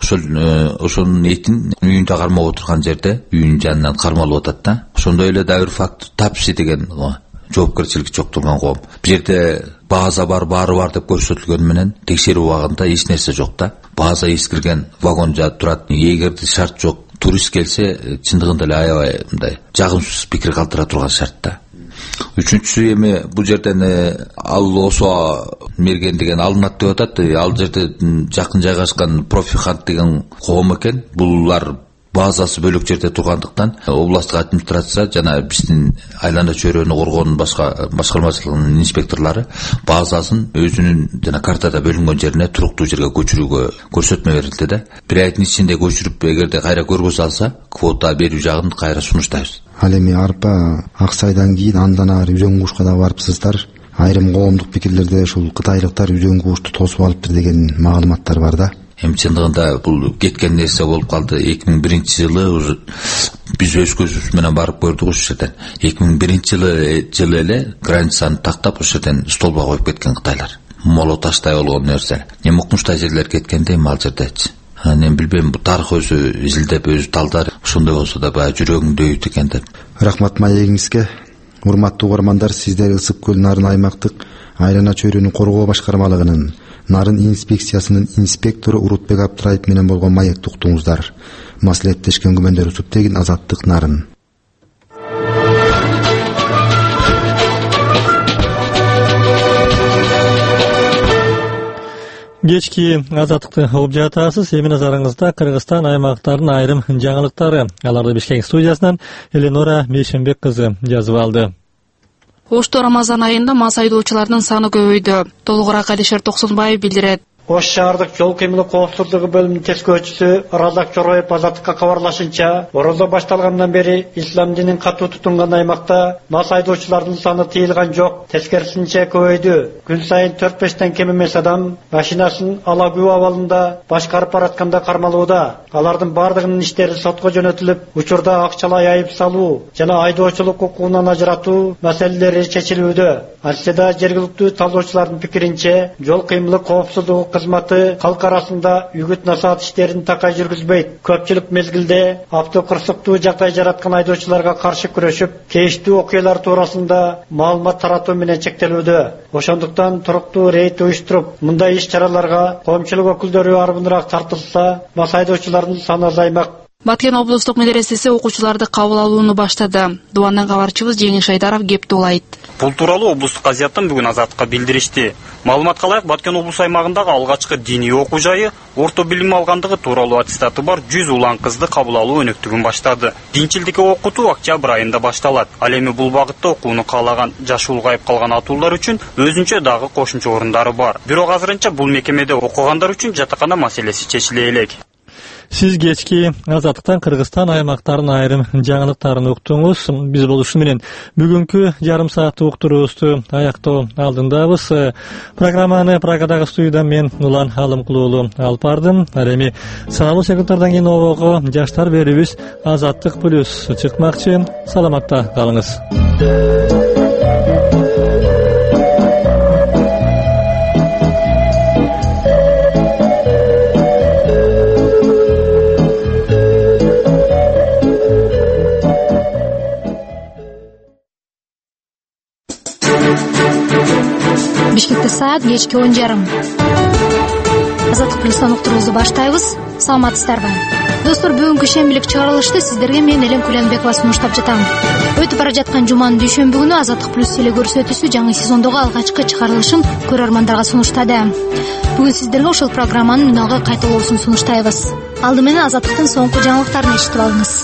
Ошонун этин үйүндө кармап отурган жерде үйүнүн жанынан кармалып атат да. Ошондой эле дагы бир факт, тапси деген жоопкерчиликти жоктурган коом. Бул жерде база бар, баары бар деп көрсөтүлгөн менен текшерүү убагында эч нерсе жок да. База эскирген, вагон жаап турат. Эгерде шарт жок, турист келсе чындыгында эле аябай мындай жагымсыз пикир калтыра турган шарт да. Үчүнчүсү эми бул жерден ал осо мерген деген алынат деп атат. Ал жерде жакын жайгашкан Профихант деген коом экен. Булар базасы бөлөк жерде тургандыктан областтык администрация жана биздин айлана чөйрөнү коргоонун башкармачылыгынын инспекторлору базасын өзүнүн жана картада бөлүнгөн жерине туруктуу жерге көчүрүүгө көрсөтмө берилди да. Бир айдын ичинде көчүрүп, эгерде кайра көргө салса, квота берүү жагын кайра сунуштайбыз. Ал эми арпа Аксайдан кийин андан ары үзөңгү кушка да барыпсыздар. Айрым коомдук пикирлерде ушул кытайлыктар үзөңгү кушту тосуп алыптыр деген маалыматтар бар да. Эми чындыгында бул кеткен нерсе болуп калды. 2001-жылы биз өз көзүбүз менен барып көрдүк ошол жерден. 2001-жылы эле границаны тактап ошол жерден столба коюп кеткен кытайлар. Моло таштай болгон нерсе. Эми укмуштай жерлер кеткенде эми ал жердечи. Мен билбейм, бул тарых өзү изилдеп, өзү талдар. Ошондой болсо да баягы жүрөгүң дөйүт экен деп. Рахмат маегиңизге. Урматтуу угармандар, сиздер Ысык көл Нарын аймактык айлана чөйрөнү коргоо башкармалыгынын Нарын инспекциясынын инспектору Урутбек Абдыраев менен болгон маекти уктуңуздар. Маслихаттешкен Күмөндөр Усуп деген Азаттык Нарын. Кечки азаттыкты угуп жатасыз. Эми назарыңызда Кыргызстан аймактарынын айрым жаңылыктары. Аларды Бишкек студиясынан Эленора Мешенбек кызы жазып алды. Ошту Рамазан айында мас айдоочулардын саны көбөйдү. Толугураак Алишер Токсонбаев билдирет. Ош шаардык жол кыймылы коопсуздугу бөлүмүнүн тескөөчүсү Радак Чороев Азаттыкка кабарлашынча, оролдо башталгандан бери ислам динин катуу тутунган аймакта мас айдоочулардын саны тыйылган жок, тескерисинче көбөйдү. Күн сайын 4-5тен кем эмес адам машинасын ала күбө абалында башкарып баратканда кармалууда. Алардын бардыгынын иштери сотко жөнөтүлүп, учурда акчалай айып салуу жана айдоочулук укугунан ажыратуу маселелери чечилүүдө. Антсе жергиликтүү талоочулардын пикиринче, жол кыймылы коопсуздугу кызматы калк арасында үгүт насаат иштерин такай жүргүзбөйт. Көпчүлүк мезгилде автокырсыктуу жагдай жараткан айдоочуларга каршы күрөшүп, кейиштүү окуялар туурасында маалымат таратуу менен чектелүүдө. Ошондуктан туруктуу рейд уюштуруп, мындай иш чараларга коомчулук өкүлдөрү арбыныраак тартылса, мас айдоочулардын саны азаймак. Баткен облустук медресеси окуучуларды кабыл алууну баштады. Дубандан кабарчыбыз Жеңиш Айдаров кепти улайт. Бул тууралуу облустук газеттен бүгүн Азаттыкка билдиришти. Маалыматка ылайык, Баткен облус аймагындагы алгачкы диний окуу жайы орто билим алгандыгы тууралуу аттестаты бар 100 улан кызды кабыл алуу өнөктүгүн баштады. Динчилдикти окутуу октябрь айында башталат. Ал эми бул багытта окууну каалаган жашы улгайып калган атуулар үчүн өзүнчө дагы кошумча орундары бар. Бирок азырынча бул мекемеде окугандар үчүн жатакана маселеси чечиле элек. Сиз кечки Азаттыктан Кыргызстан аймактарынын айрым жаңылыктарын уктуңуз. Биз болушу менен бүгүнкү жарым сааттык уктуруубузду аяктоо алдындабыз. Программаны Прагадагы студиядан мен Улан Алымкулуулу алып бардым. Ал эми саналуу секундтардан кийин обого жаштар берүүбүз Азаттык плюс чыкмакчы. Саламатта калыңыз. Бишкекте саат кечки 10:30. Азаттык плюстан уктуруубузду баштайбыз. Саламатсыздарбы? Достор, бүгүнкү шембилик чыгарылышты сиздерге мен Элен Куленбекова сунуштап жатам. Өтүп бара жаткан жуманын дүйшөмбү күнү Азаттык плюс теле көрсөтүүсү жаңы сезондогу алгачкы чыгарылышын көрөрмандарга сунуштады. Бүгүн сиздерге ушул программанын үналгы кайталоосун сунуштайбыз. Алды менен Азаттыктын соңку жаңылыктарын эшитип алыңыз.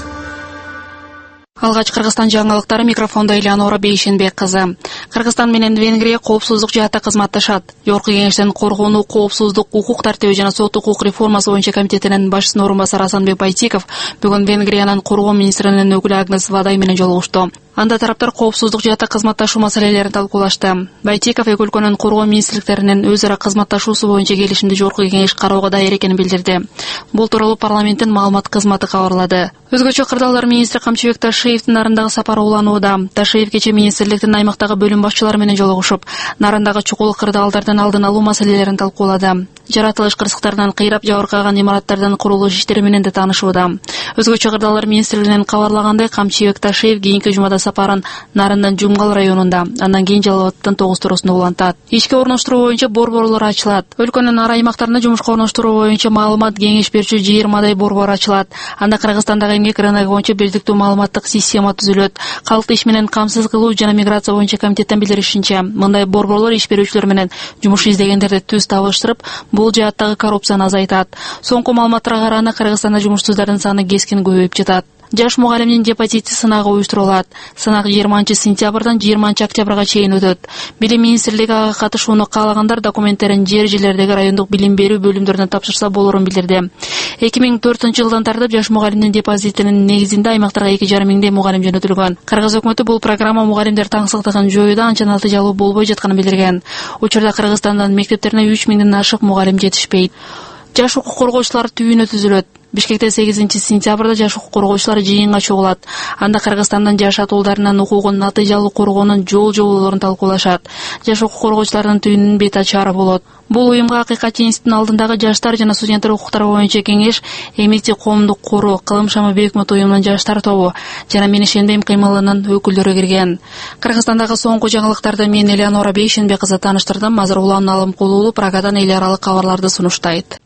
Алгач Кыргызстан жаңылыктары, микрофонда Элеонора Бейшенбек кызы. Кыргызстан менен Венгрия коопсуздук жаатта кызматташат. Жогорку кеңештин коргонуу, коопсуздук, укук тартиби жана сот укук реформасы боюнча комитетинин башчысынын орун басары Асанбек Байтиков бүгүн Венгриянын коргоо министринин өкүлү Агнес Вадай менен жолугушту. Анда тараптар коопсуздук жаатта кызматташуу маселелерин талкуулашты. Байтиков эки өлкөнүн коргоо министрликтеринин өз ара кызматташуусу боюнча келишимди жогорку кеңеш кароого даяр экенин билдирди. Бул тууралуу парламенттин маалымат кызматы кабарлады. Өзгөчө кырдаалдар министри Камчыбек Ташиевдин Нарындагы сапары уланууда. Ташиев кечээ министрликтин аймактагы бөлүм башчылары менен жолугушуп, Нарындагы чукул кырдаалдардын алдын алуу маселелерин талкуулады. Жаратылыш кырсыктарынан кыйрап жабыркаган имараттардын курулуш иштери менен да таанышууда. Өзгөчө кырдаалдар министрлигинин кабарлагандай, Камчыбек Ташиев кийинки жумада сапарын Нарындын Жумгал районунда, андан кийин Жалал Абадтын Тогуз туурусунда улантат. Ишке орноштуруу боюнча борборлор ачылат. Өлкөнүн ар аймактарында жумушка орноштуруу боюнча маалымат кеңеш берүүчү 20 борбор ачылат. Анда Кыргызстандагы эмгек рыногу боюнча бирдиктүү маалыматтык система түзүлөт. Калкты иш менен камсыз кылуу жана миграция боюнча комитеттен билдиришинче, мындай борборлор иш берүүчүлөр менен жумуш издегендерди түз табыштырып, бул жааттагы коррупцияны азайтат. Соңку маалыматтарга караганда Кыргызстанда жумушсуздардын саны кескин көбөйүп жатат. Жаш мугалимдин гепатити сынагы уюштурулат. Сынак 20-сентябрдан 20-октябрга чейин өтөт. Билим министрлиги ага катышууну каалагандар документтерин жерлердеги райондук билим берүү бөлүмдөрүнө тапшырса болорун билдирди. 2004-жылдан тартып жаш мугалимдин депозитинин негизинде аймактарга 2,5 миңдей мугалим жөнөтүлгөн. Кыргыз өкмөтү бул программа мугалимдер таңсыктыгын жоюуда анча натыйжалуу болбой жатканын билдирген. Учурда Кыргызстандын мектептерине 3 миңден ашык мугалим жетишпейт. Жаш укук коргоочулар түйүнү түзүлөт. Бишкекте 8-сентябрда жаш укук коргоочулар жыйынга чогулат. Анда Кыргызстандын жаш атуулдарынын укугун натыйжалуу коргоонун жолдорун талкуулашат. Жаш укук коргоочулардын түйүнүнүн бет ачары болот. Бул уюмга Акыйкат институтунун алдындагы жаштар жана студенттер укуктары боюнча кеңеш, эмгекчи коомдук короо, Кылым шамы бейөкмөт уюмунун жаштар тобу жана Мен ишенбейм кыймылынын өкүлдөрү кирген. Кыргызстандагы соңку жаңылыктарды мен Элеонора Бейшенбек кызы тааныштырдым. Азыр Улан Алымкулуулу Прагадан эл аралык кабарларды сунуштайт.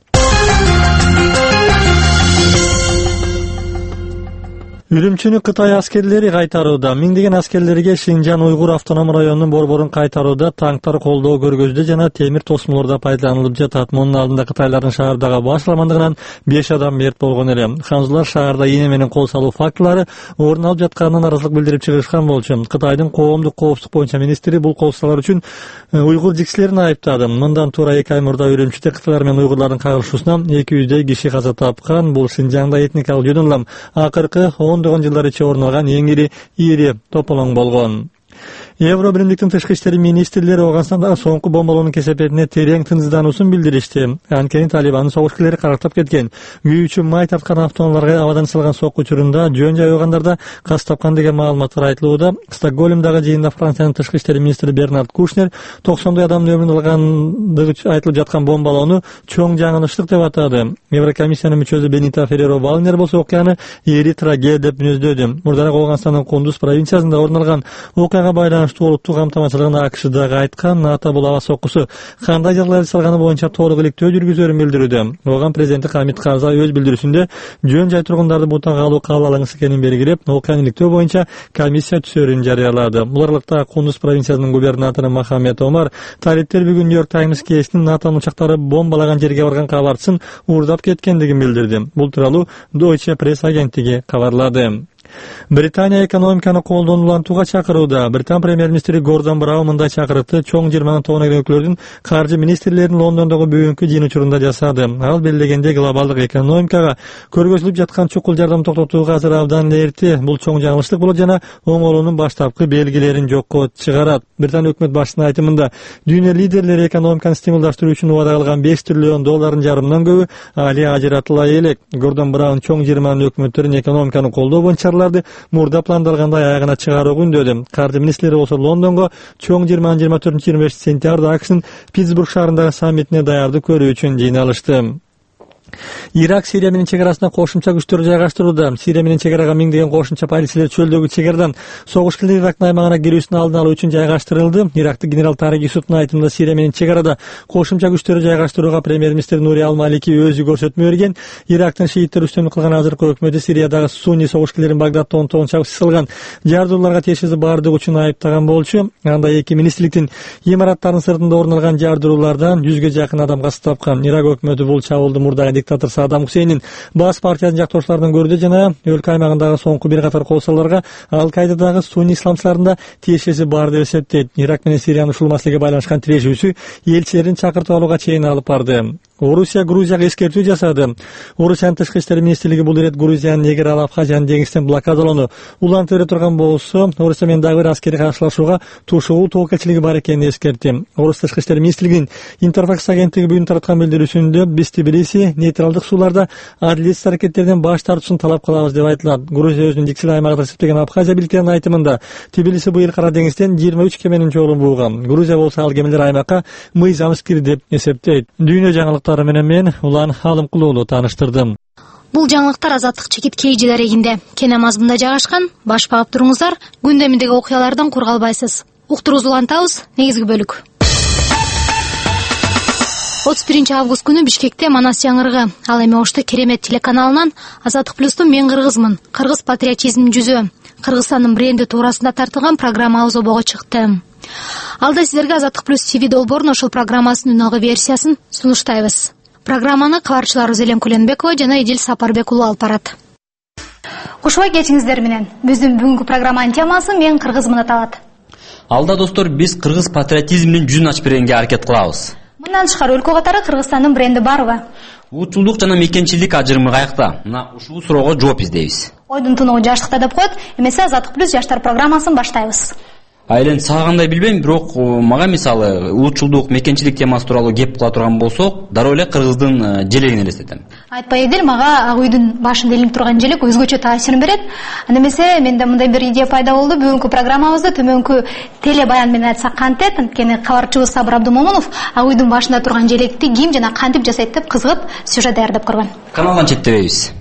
Үрүмчүнү Кытай аскерлери кайтарууда. Миңдеген аскерлерге Шинжан Уйгур автоном районунун борборун кайтарууда танктар колдоо көргөздө жана темир тосмолордо пайдаланылып жатат. Мунун алдында Кытайлардын шаардагы башламандыгынан 5 адам мерт болгон эле. Ханзулар шаарда ийне менен кол салуу фактылары орун алып жатканына наразылык билдирип чыгышкан болчу. Кытайдын коомдук коопсуздук боюнча министри бул кол салуулар үчүн уйгур жиксилерин айыптады. Мындан туура 2 ай мурда Үрүмчүдө Кытайлар менен уйгурлардын кагылышуусунан 200 киши каза тапкан. Бул Шинжаңда этникалык жөнүлөм акыркы 10 жылдар ичи орун алган эң ири тополоң болгон. Евро биримдиктин тышкы иштери министрлери Ооганстандагы соңку бомбалоонун кесепетине терең тынчсыздануусун билдиришти. Анткени Талибандын согушкерлери карактап кеткен. Үй үчүн май тарткан автоунааларга абадан салган сокку учурунда жөн жай ойгандарда каз тапкан деген маалыматтар айтылууда. Стокгольмдагы жыйында Франциянын тышкы иштери министри Бернард Кушнер 90 адамдын өмүрүн алгандыгы айтылып жаткан бомбалоону чоң жаңылыштык деп атады. Еврокомиссиянын мүчөсү Бенита Ферреро Валнер болсо окуяны эри трагедия деп мүнөздөдү. Мурдараак Ооганстандын Кундуз провинциясында орун алган окуяга байланыштуу байланыштуу улуттук камтамашчылыгын АКШдагы айткан. НАТО бул аба соккусу кандай жагдайлар салганы боюнча толук иликтөө жүргүзөрүн билдирүүдө. Оған президенти Хамит Карзай өз билдирүүсүндө жөн жай тургундарды бутанга алуу кабыл алынгысы экенин белгилеп, окуяны иликтөө боюнча комиссия түзөрүн жарыялады. Бул аралыкта Кундуз провинциясынын губернатору Мохаммед Омар талиптер бүгүн Нью-Йорк Таймс кесинин НАТО учактары бомбалаган жерге барган кабарчысын уурдап кеткендигин билдирди. Бул тууралуу Deutsche Press агенттиги кабарлады. Британия экономиканы колдон улантууга чакырууда. Британ премьер-министри Гордон Браун мындай чакырыкты чоң 20 тооногон өлкөлөрдүн каржы министрлеринин Лондондогу бүгүнкү жыйын учурунда жасады. Ал белгилегенде глобалдык экономикага көргөзүлүп жаткан чукул жардам токтотууга азыр абдан эрте. Бул чоң жаңылыштык болот жана оңолуунун баштапкы белгилерин жокко чыгарат. Британ өкмөт башчысынын айтымында дүйнө лидерлери экономиканы стимулдаштыруу үчүн убада кылган $5 триллион жарымдан көбү али ажыратыла элек. Гордон Браун чоң 20 өкмөттөрүн экономиканы колдоо боюнча мурда пландалгандай аягына чыгарууга үндөдү. Каржы министрлери болсо Лондонго чоң 24-25 сентябрда АКШнын Питтсбург шаарындагы саммитине даярдык көрүү үчүн жыйналышты. Ирак Сирия менен чегарасына кошумча күчтөр жайгаштырууда. Сирия менен чегарага миңдеген кошумча полициялер чөлдөгү чегарадан согуш кылган Ирактын аймагына кирүүсүн алдын алуу үчүн жайгаштырылды. Ирактык генерал Тарик Юсуптун айтымында Сирия менен чегарада кошумча күчтөр жайгаштырууга премьер-министр Нури Ал-Малики өзү көрсөтмө берген. Ирактын шииттер үстөмдүк кылган азыркы өкмөтү Сириядагы сунни согушкерлерин Багдадта 10 чагылган жардууларга тиешеси бардыгы үчүн айыптаган болчу. Анда эки министрликтин имараттарынын сыртында орун алган жардуулардан 100ге жакын адам кас тапкан. Ирак өкмөтү бул чабуулду мурдагы диктатор Саддам Хусейнин Баас партиясынын жактоочуларынан көрдү жана өлкө аймагындагы соңку бир катар кол салууларга Ал-Каидадагы сунни исламчыларында тиешеси бар деп эсептейт. Ирак менен Сириянын ушул маселеге байланышкан тирешүүсү элчилерин чакыртып алууга чейин алып барды. Орусия Грузияга эскертүү жасады. Орусиянын тышкы иштер министрлиги бул ирет Грузиянын эгер ал Абхазиянын деңизден блокадалоону улантып бере турган болсо, Орусия менен дагы бир аскерий каршылашууга тушугул тобокелчилиги бар экенин эскертти. Орус тышкы иштер министрлигинин Интерфакс агенттиги бүгүн тараткан билдирүүсүндө биз Тбилиси нейтралдык сууларда адилетсиз аракеттерден баш тартуусун талап кылабыз деп айтылат. Грузия өзүнүн жиксел аймагында эсептеген Абхазия бийликтеринин айтымында Тбилиси быйыл Кара деңизден 23 кеменин жолун бууган. Грузия болсо ал кемелер аймакка мыйзамсыз кирди деп эсептейт. Дүйнө жаңылыктары менен мен Улан Халымкулуулу тааныштырдым. Бул жаңылыктар Азаттык чекит KG дарегинде кене мазмунда жайгашкан. Баш багып туруңуздар, күндөмүндөгү окуялардан кур калбайсыз. Уктуруубузду улантабыз. Негизги бөлүк. 31 август күнү Бишкекте Манас жаңырыгы, ал эми Ошто Керемет телеканалынан Азаттык плюстун мен кыргызмын, кыргыз патриотизмин жүзү, Кыргызстандын бренди туурасында тартылган программа озобого чыкты. Алда сиздерге Азаттык плюс ТВ долбоорунун ошол программасынын үн алгы версиясын сунуштайбыз. Программаны кабарчыларыбыз Элем Куленбекова жана Эдил Сапарбек уулу алып барат. Кушубай кетиңиздер менен. Биздин бүгүнкү программанын темасы мен кыргызмын аталат. Алда достор, биз кыргыз патриотизминин жүзүн ачып бергенге аракет кылабыз. Мындан тышкары өлкө катары Кыргызстандын бренди барбы? Улутчулдук жана мекенчилик ажырымы каякта? Мына ушул суроого жооп издейбиз. Ойдун тунугу жаштыкта деп коет. Эмесе Азаттык плюс жаштар программасын баштайбыз. Айлен сага кандай билбейм, бирок мага мисалы улутчулдук, мекенчилик темасы тууралуу кеп кыла турган болсок, дароо эле кыргыздын желегин элестетем. Айтпай Эдил, мага ак үйдүн башында илинип турган желек өзгөчө таасирин берет. Немесе менде мындай бир идея пайда болду. Бүгүнкү программабызды төмөнкү теле баян менен айтсак кантет, анткени кабарчыбыз Сабыр Абдумомунов ак үйдүн башында турган желекти ким жана кантип жасайт деп кызыгып сюжет даярдап көргөн. Каналдан четтебейбиз.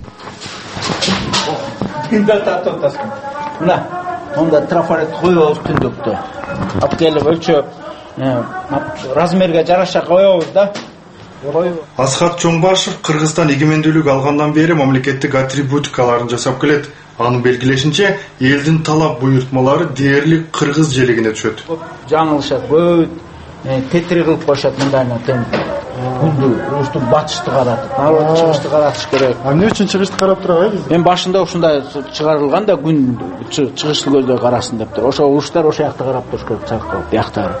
Мына онда трафарет коебуз түндүктө. Алып келип өлчөп, размерге жараша коебуз да. Асхат Чоңбашев Кыргызстан эгемендүүлүк алгандан бери мамлекеттик атрибутикаларын жасап келет. Анын белгилешинче, элдин талап буйртмалары дээрлик кыргыз желегине түшөт. Жаңылышат, көт тетри кылып коюшат мындайна тем. Күндү ушту батышты каратып, народ чыгышты каратыш керек. Эмне үчүн чыгышты карап турабыз? Мен башында ушундай чыгарылган да күн чыгышты көздөй карасын деп тур. Ошо уруштар ошо жакта карап туруш керек, чактап, бияктагы.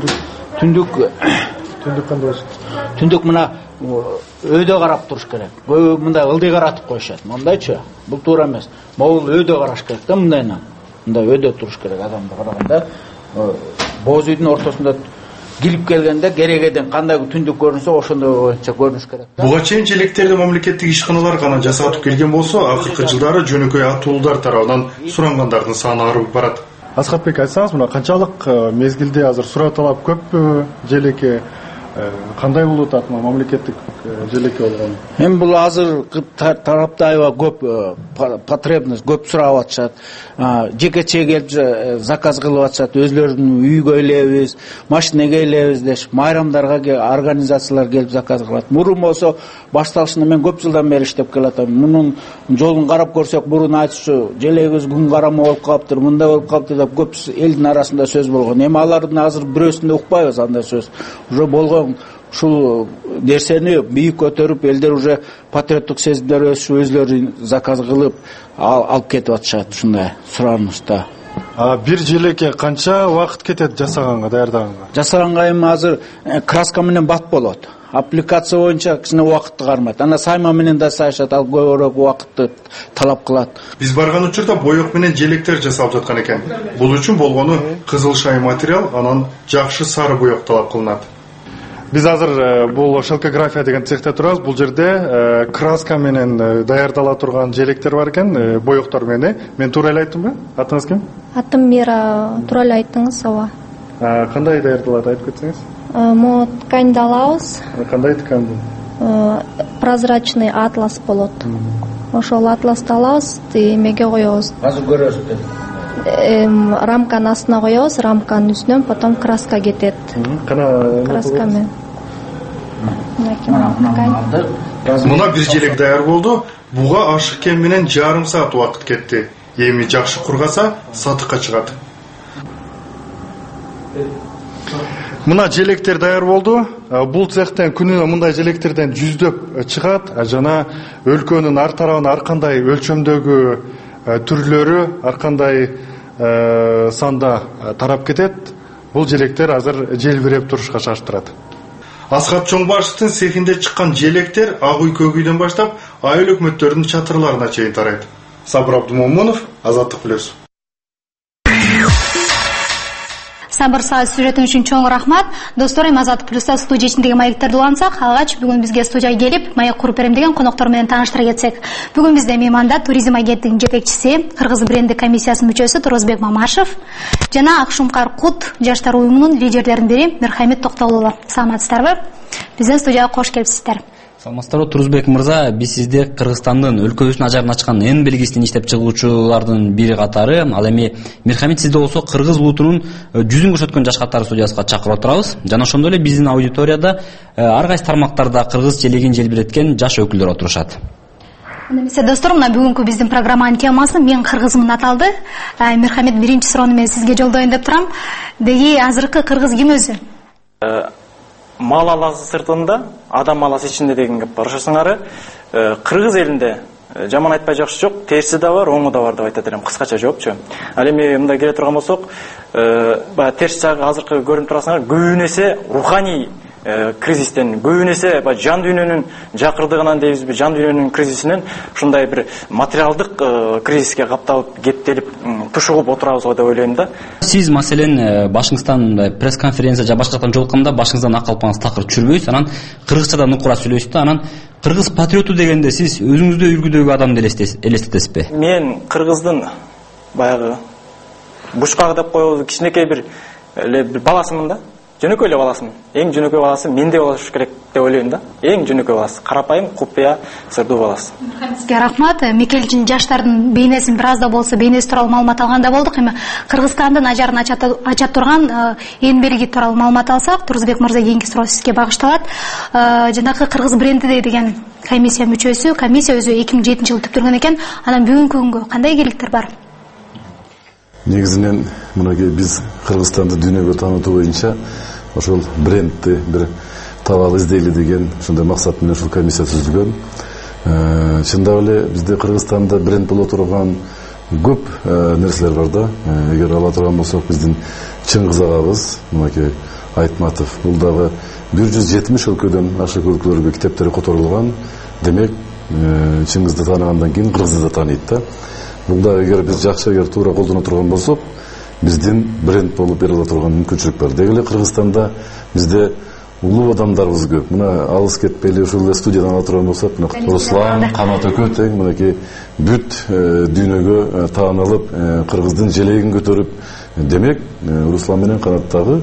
Түндүк кандай болот? Түндүк мына өйдө карап туруш керек. Мындай ылдый каратып коюшат. Мондайчы? Бул туура эмес. Могул өйдө караш керек да мындайна. Мындай өйдө туруш керек адамды караганда. Боз үйдүн ортосунда кирип келгенде керегеден кандай түндүк көрүнсө ошондой боюнча көрүнүш керек. Буга чейин желектерди мамлекеттик ишканалар гана жасатып келген болсо, акыркы жылдары жөнөкөй атуулдар тарабынан сурангандардын саны арып барат. Асхатбек, айтсаңыз, мына канчалык мезгилде азыр суроо талап көппү желекке? кандай болуп атат мамлекеттик желекке болгону? Эми бул азыркы тарапта аябай көп потребность, көп сурап атышат. Жекече келип заказ кылып атышат, өзлөрүнүн үйгө элебиз, машинеге элебиз дешип, майрамдарга организациялар келип заказ кылат. Мурун болсо башталышында мен көп жылдан бери иштеп келатам. Мунун жолун карап көрсөк, мурун айтчу, желегибиз күн карама болуп калыптыр, мындай болуп калыптыр деп көп элдин арасында сөз болгон. Эми алардын азыр бирөөсүн да укпайбыз андай сөз. Уже болгон ушул нерсени бийик көтөрүп, элдер уже патриоттук сезимдер өсүп, өзлөрү заказ кылып алып кетип атышат. Ушундай суранышта. Бир желекке канча убакыт кетет жасаганга, даярдаганга? Жасаганга эми азыр краска менен бат болот. Аппликация боюнча кичине убакытты кармайт. Ана сайма менен да сайышат, ал көбүрөөк убакытты талап кылат. Биз барган учурда боек менен желектер жасалып жаткан экен. Бул үчүн болгону кызыл шай материал, анан жакшы сары боек талап кылынат. Биз азыр бул шелкография деген цехте турабыз. Бул жерде краска менен даярдала турган желектер бар экен, боектор менен. Мен туура эле айттымбы? Атыңыз ким? Атым Мира, туура эле айттыңыз, ооба. Кандай даярдалат, айтып кетсеңиз? Мо тканьды алабыз. Кандай ткань бул? Прозрачный атлас болот. Ошол атласты алабыз, эмеге коебуз. Азыр көрөсүз. Рамканын астына коебуз, рамканын үстүнөн потом краска кетет. Краска менен. Мына бир желек даяр болду. Буга ашык кем менен жарым саат убакыт кетти. Эми жакшы кургаса, сатыкка чыгат. Мына желектер даяр болду. Бул цехтен күнүнө мындай желектерден жүздөп чыгат. Жана өлкөнүн ар тарабына ар кандай өлчөмдөгү түрлөрү, ар кандай санда тарап кетет. Бул желектер азыр желбиреп турушка шаштырат. Асхат Чоңбашевдин цехинде чыккан желектер ак үй, көк үйдөн баштап айыл өкмөттөрүнүн чатырларына чейин тарайт. Сабыр Абдумомунов, Азаттык плюс. Сабыр саат сюжетин үчүн чоң рахмат. Достор, эми Азаттык плюста студия ичиндеги маектерди улантсак, алгач бүгүн бизге студияга келип, маек куруп берем деген коноктор менен тааныштыра кетсек. Бүгүн бизде мейманда туризм агенттигинин жетекчиси, Кыргыз бренди комиссиясынын мүчөсү Турозбек Мамашев жана Акшумкар Кут жаштар уюмунун лидерлеринин бири Мирхамит Токтогулова. Саламатсыздарбы? Биздин студияга кош келипсиздер. Саламатсыздарбы, Турозбек мырза. Биз сизди Кыргызстандын өлкөбүздүн ажарын ачкан эң белгисин иштеп чыгуучулардын бири катары, ал эми Мирхамит сизде болсо Кыргыз улутунун жүзүн көрсөткөн жаш катары студиясына чакырып отурабыз. Жана ошондой эле биздин аудиторияда ар кайсы тармактарда кыргыз желегин желбиреткен жаш өкүлдөр отурушат. Эмесе достор, мына бүгүнкү биздин программанын темасы мен кыргызмын аталды. Мирхамит, биринчи суроону мен сизге жолдоюн деп турам. Деги азыркы кыргыз ким өзү? Мал аласы сыртында, адам аласы ичинде деген кеп бар. Ошосуңары кыргыз элинде жаман айтпай жакшы жок, терси да бар, оңу да бар деп айтат элем. Кыскача жоопчу. Ал эми мындай келе турган болсок, баягы терс жагы азыркы көрүнүп турасыңар, көбүн эсе руханий кризистен, көбүн эсе жан дүйнөнүн жакырдыгынан дейбизби, жан дүйнөнүн кризисинен ушундай бир материалдык кризиске капталып, кептелип, тушугуп отурабыз деп ойлойм да. Сиз маселен башыңыздан пресс-конференция же башка жактан жолукканда башыңыздан ак калпаңыз такыр түшүрбөйсүз, анан кыргызчадан укура сүйлөйсүз да, анан кыргыз патриоту дегенде сиз өзүңүздө үлгүдөгү адамды элестетесизби? Мен кыргыздын баягы бушкагы деп коебуз, кичинекей бир баласымын да. Жөнөкөй эле баласымын. Эң жөнөкөй баласы менде болуш керек деп ойлойм да. Эң жөнөкөй баласы, карапайым, купуя, сырдуу баласы. Сизге рахмат. Мекелчин жаштардын бейнесин бир аз да болсо бейнеси тууралуу маалымат алганда болдук. Эми Кыргызстандын ажарын ача турган эң берги тууралуу маалымат алсак, Турузбек мырза кийинки суроо сизге багышталат. Жанагы Кыргыз бренди деген комиссия мүчөсү, комиссия өзү 2007-жылы түптөлгөн экен. Анан бүгүнкү күнгө кандай келиктер бар? Негизинен мынакей биз Кыргызстанды дүйнөгө таанытуу боюнча ошол брендти бир табалы издейли деген ушундай максат менен ушул комиссия түзүлгөн. Чындап эле бизде Кыргызстанда бренд боло турган көп нерселер бар да. Эгер ала турган болсок, биздин Чыңгыз агабыз, мынакей Айтматов, бул дагы 170 өлкөдөн ашык өлкөлөргө китептери которулган. Демек, Чыңгызды тааныгандан кийин Кыргызды да тааныйт да. Бул да эгер биз жакшы, эгер туура колдоно турган болсок, биздин бренд болуп бере ала турган мүмкүнчүлүк бар. Деги эле Кыргызстанда бизде улуу адамдарыбыз көп. Мына алыс кетпейли ушул студиядан ала турган болсок, мына Руслан, Канат өкө тең мынакей бүт дүйнөгө таанылып, Кыргыздын желегин көтөрүп, демек Руслан менен Канаттагы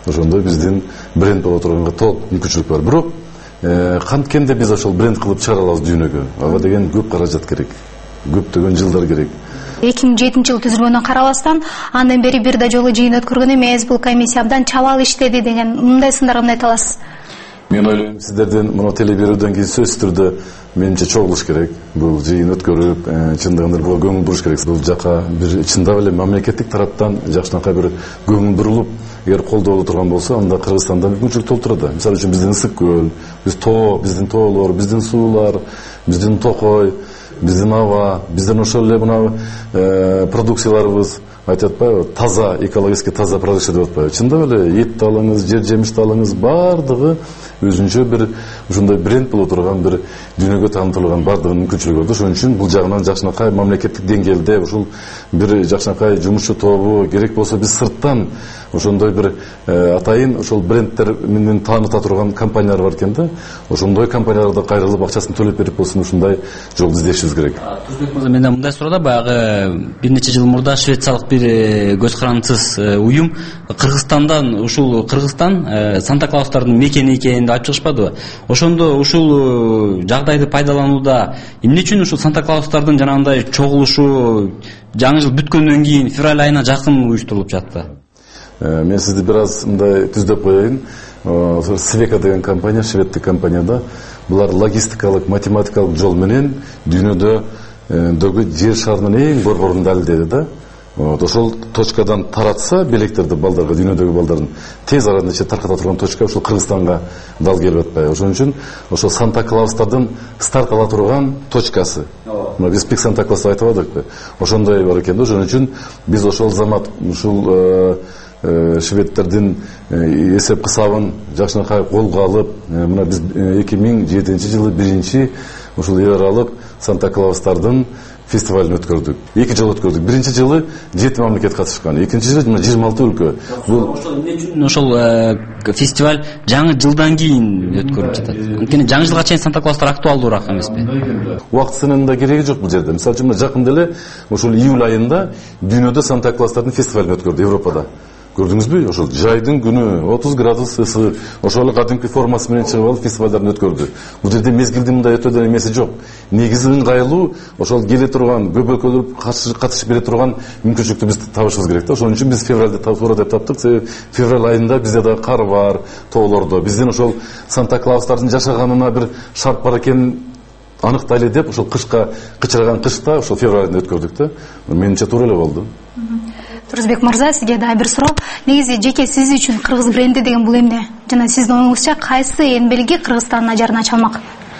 ошондой биздин бренд боло турганга толук мүмкүнчүлүк бар. Бирок канткенде биз ошол бренд кылып чыгара алабыз дүйнөгө. Ага деген көп каражат керек. Көптөгөн жылдар керек. 2007 жыл түзүлгөнүнө карабастан андан бери бир да жолу жыйын өткөргөн эмес, бул комиссия абдан чабал иштеди деген мындай сындарга эмне айта аласыз? Мен ойлойм, сиздерден мына теле берүүдөн кийин сөзсүз түрдө менимче чогулуш керек. Бул жыйын өткөрүп, чындыгында буга көңүл буруш керек. Бул жака бир чындап эле мамлекеттик тараптан жакшынакай бир көңүл бурулуп, эгер колдоло турган болсо, анда Кыргызстанда мүмкүнчүлүк толтурат. Мисалы үчүн биздин ысык көл, биздин тоолор, биздин суулар, биздин токой, биздин аба, биздин ошол эле мына продукцияларыбыз айтып атпайбы, таза, экологически таза продукция деп атпайбы. Чындап эле этти алыңыз, жер жемишти алыңыз, бардыгы өзүнчө бир ушундай бренд боло турган бир дүйнөгө таанытылган бардыгынын мүмкүнчүлүгү бар. Ошон үчүн бул жагынан жакшынакай мамлекеттик деңгээлде ушул бир жакшынакай жумушчу тобу керек болсо биз сырттан ошондой бир атайын ошол брендтер менен тааныта турган компаниялар бар экен да. Ошондой компанияларда кайрылып акчасын төлөп берип болсун ушундай жолду издешибиз керек. Турсбек мырза, менден мындай суроо да, баягы бир нече жыл мурда швециялык бир көз карандысыз уюм Кыргызстандан, ушул Кыргызстан Санта-Клаустардын мекени экенин айтып чыгышпадыбы? Ошондо ушул жагдайды пайдаланууда эмне үчүн ушул Санта-Клаустардын жанагындай чогулушу жаңы жыл бүткөндөн кийин февраль айына жакын уюштурулуп жатты? Мен сизди бир аз мындай түздөп коеюн. Свека деген компания, шведтик компания да. Булар логистикалык, математикалык жол менен дүйнөдөгү жер шарынын эң борборун далилдеди да. Ошол точкадан таратса белектерди балдарга, дүйнөдөгү балдардын тез арада нече тарката турган точка ушул Кыргызстанга дал келип атпайбы. Ошон үчүн ошол Санта-Клаустардын старт ала турган точкасы. Биз Пик Санта-Клаус айтып атпайбы? Ошондой бар экен да. Ошон үчүн биз ошол замат ушул шведтердин эсеп кысабын жакшынакай колго алып, мына биз 2007-жылы биринчи ушул эл аралык Санта-Клаустардын фестивалын өткөрдүк. 2 жыл өткөрдүк. Биринчи жылы 7 мамлекет катышкан, экинчи жылы 26 өлкө. Бул ошол эмне үчүн ошол фестиваль жаңы жылдан кийин өткөрүлүп жатат? Анткени жаңы жылга чейин Санта-Клаустар актуалдуураак эмеспи? Убактысынын да кереги жок бул жерде. Мисалы үчүн жакында эле ошол июль айында дүйнөдө Санта-Клаустардын фестивалын өткөрдү Европада. Көрдүңүзбү? Ошол жайдын күнү 30 градус ысык, ошол кадимки формасы менен чыгып алып фестивалдарын өткөрдү. Бул жерде мезгилдин мындай өтөдөн эмеси жок. Негизи ыңгайлуу ошол келе турган көп өлкөлөр катышып бере турган мүмкүнчүлүктү биз табышыбыз керек да. Ошон үчүн биз февралда туура деп таптык. Себеби февраль айында бизде да кар бар, тоолордо. Биздин ошол Санта-Клаустардын жашаганына бир шарт бар экенин аныктайлы деп ошол кышка кычыраган кышта ошол февраль айында өткөрдүк да. Менимче туура эле болду. Турсбек мырза, сизге дагы бир суроо. Негизи жеке сиз үчүн кыргыз бренди деген бул эмне? Жана сиздин оюңузча кайсы эн белги Кыргызстандын ажарын ача алмак?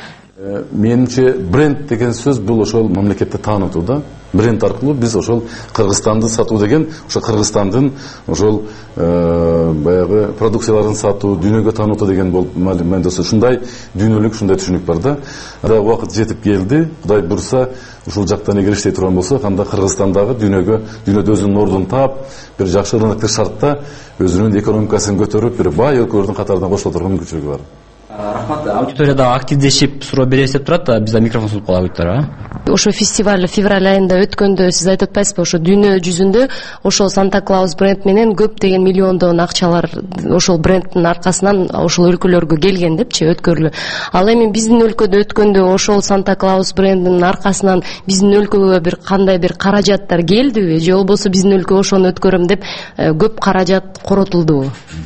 Менимче бренд деген сөз бул ошол мамлекетти таанытуу да. Бренд аркылуу биз ошол Кыргызстанды сатуу деген, ошол Кыргызстандын ошол баягы продукцияларын сатуу, дүйнөгө таанытуу деген болуп мындай ушундай дүйнөлүк ушундай түшүнүк бар да. Убакыт жетип келди. Кудай бурса, ушул жактан эгер иштей турган болсо, анда Кыргызстандагы дүйнөдө өзүнүн ордун таап, бир жакшы рыноктук шартта өзүнүн экономикасын көтөрүп, бир бай өлкөлөрдүн катарына кошула турган мүмкүнчүлүгү бар. Рахмат. Аудиторияда активдешип суроо беребиз деп турат, бизде микрофон сунуп калабы аудитория. Ошо фестиваль февраль айында өткөндө сиз айтып атпайсызбы, ошо дүйнө жүзүндө ошол Санта-Клаус бренд менен көптөгөн миллиондон акчалар ошол брендтин аркасынан ошол өлкөлөргө келген депчи өткөрүлүп. Ал эми биздин өлкөдө өткөндө ошол Санта-Клаус брендинин аркасынан биздин өлкөгө бир кандай бир каражаттар келдиби, же болбосо биздин өлкө ошону өткөрөм деп көп каражат коротулдубу?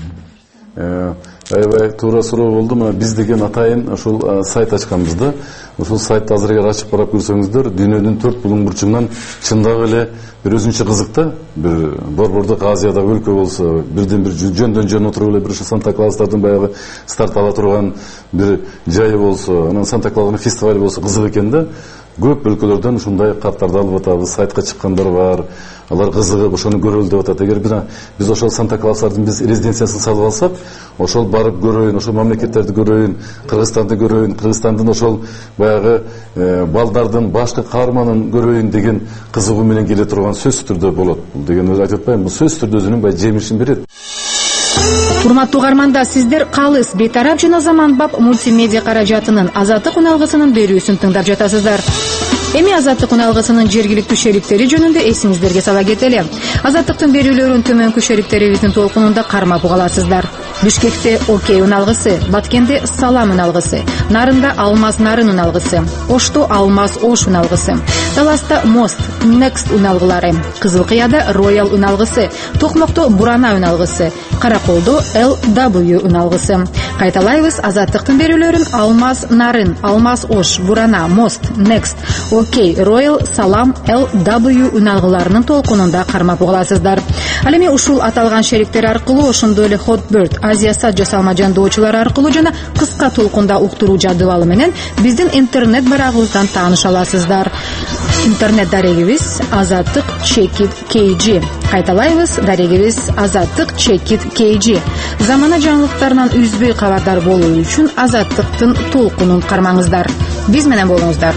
Аябай туура суроо болду. Мына биз деген атайын ушул сайт ачканбыз да. Ушул сайтты азыр эгер ачып карап көрсөңүздөр, дүйнөнүн 4 булуң бурчуңан чындап эле бир өзүнчө кызык да. Бир борбордук Азияда өлкө болсо, бирден бир жөндөн жөн отуруп эле бир ушул Санта-Клаустардын баягы старт ала турган бир жайы болсо, анан Санта-Клаустардын фестивали болсо кызык экен да. Көп өлкөлөрдөн ушундай каттарды алып атабыз, сайтка чыккандар бар. Алар кызыгып ошону көрөлү деп атат. Эгер биз ошол Санта-Клаустардын биз резиденциясын салып алсак, ошол барып көрөйүн, ошол мамлекеттерди көрөйүн, Кыргызстанды көрөйүн, Кыргызстандын ошол баягы балдардын башкы каарманын көрөйүн деген кызыгуу менен келе турган сөзсүз түрдө болот. Бул деген айтып атпайм, бул сөзсүз түрдө өзүнүн баягы жемишин берет. Урматтуу угармандар, сиздер Калыс бейтарап жана заманбап мультимедиа каражатынын Азаттык уналгысынын берүүсүн тыңдап жатасыздар. Эми Азаттык үналгысынын жергиликтүү шериктери жөнүндө эсиңиздерге сала кетели. Азаттыктын берүүлөрүн төмөнкү шериктерибиздин толкунунда кармап угаласыздар. Бишкекте Окей үналгысы, Баткенде Салам үналгысы, Нарында Алмаз Нарын үналгысы, Ошто Алмаз Ош үналгысы, Таласта Мост, Next үналгылары, Кызылкыяда Royal үналгысы, Токмокто Бурана үналгысы, Караколдо LW үналгысы. Кайталайбыз, Азаттыктын берүүлөрүн Алмаз Нарын, Алмаз Ош, Бурана, Мост, Next, Окей, Royal, Салам, LW үналгыларынын толкунунда кармап угаласыздар. Ал эми ушул аталган шериктер аркылуу, ошондой эле Hotbird, Азия сат жасалма жандоочулар аркылуу жана кыска толкунда уктуруу жадыбалы менен биздин интернет барагыбыздан тааныша аласыздар. Интернет дарегибиз Азаттык Checkit KG. Кайталайбыз, дарегибиз Азаттык Checkit KG. Замана жаңылыктарынан үзбөй кабардар болуу үчүн Азаттыктын толкунун кармаңыздар. Биз менен болуңуздар.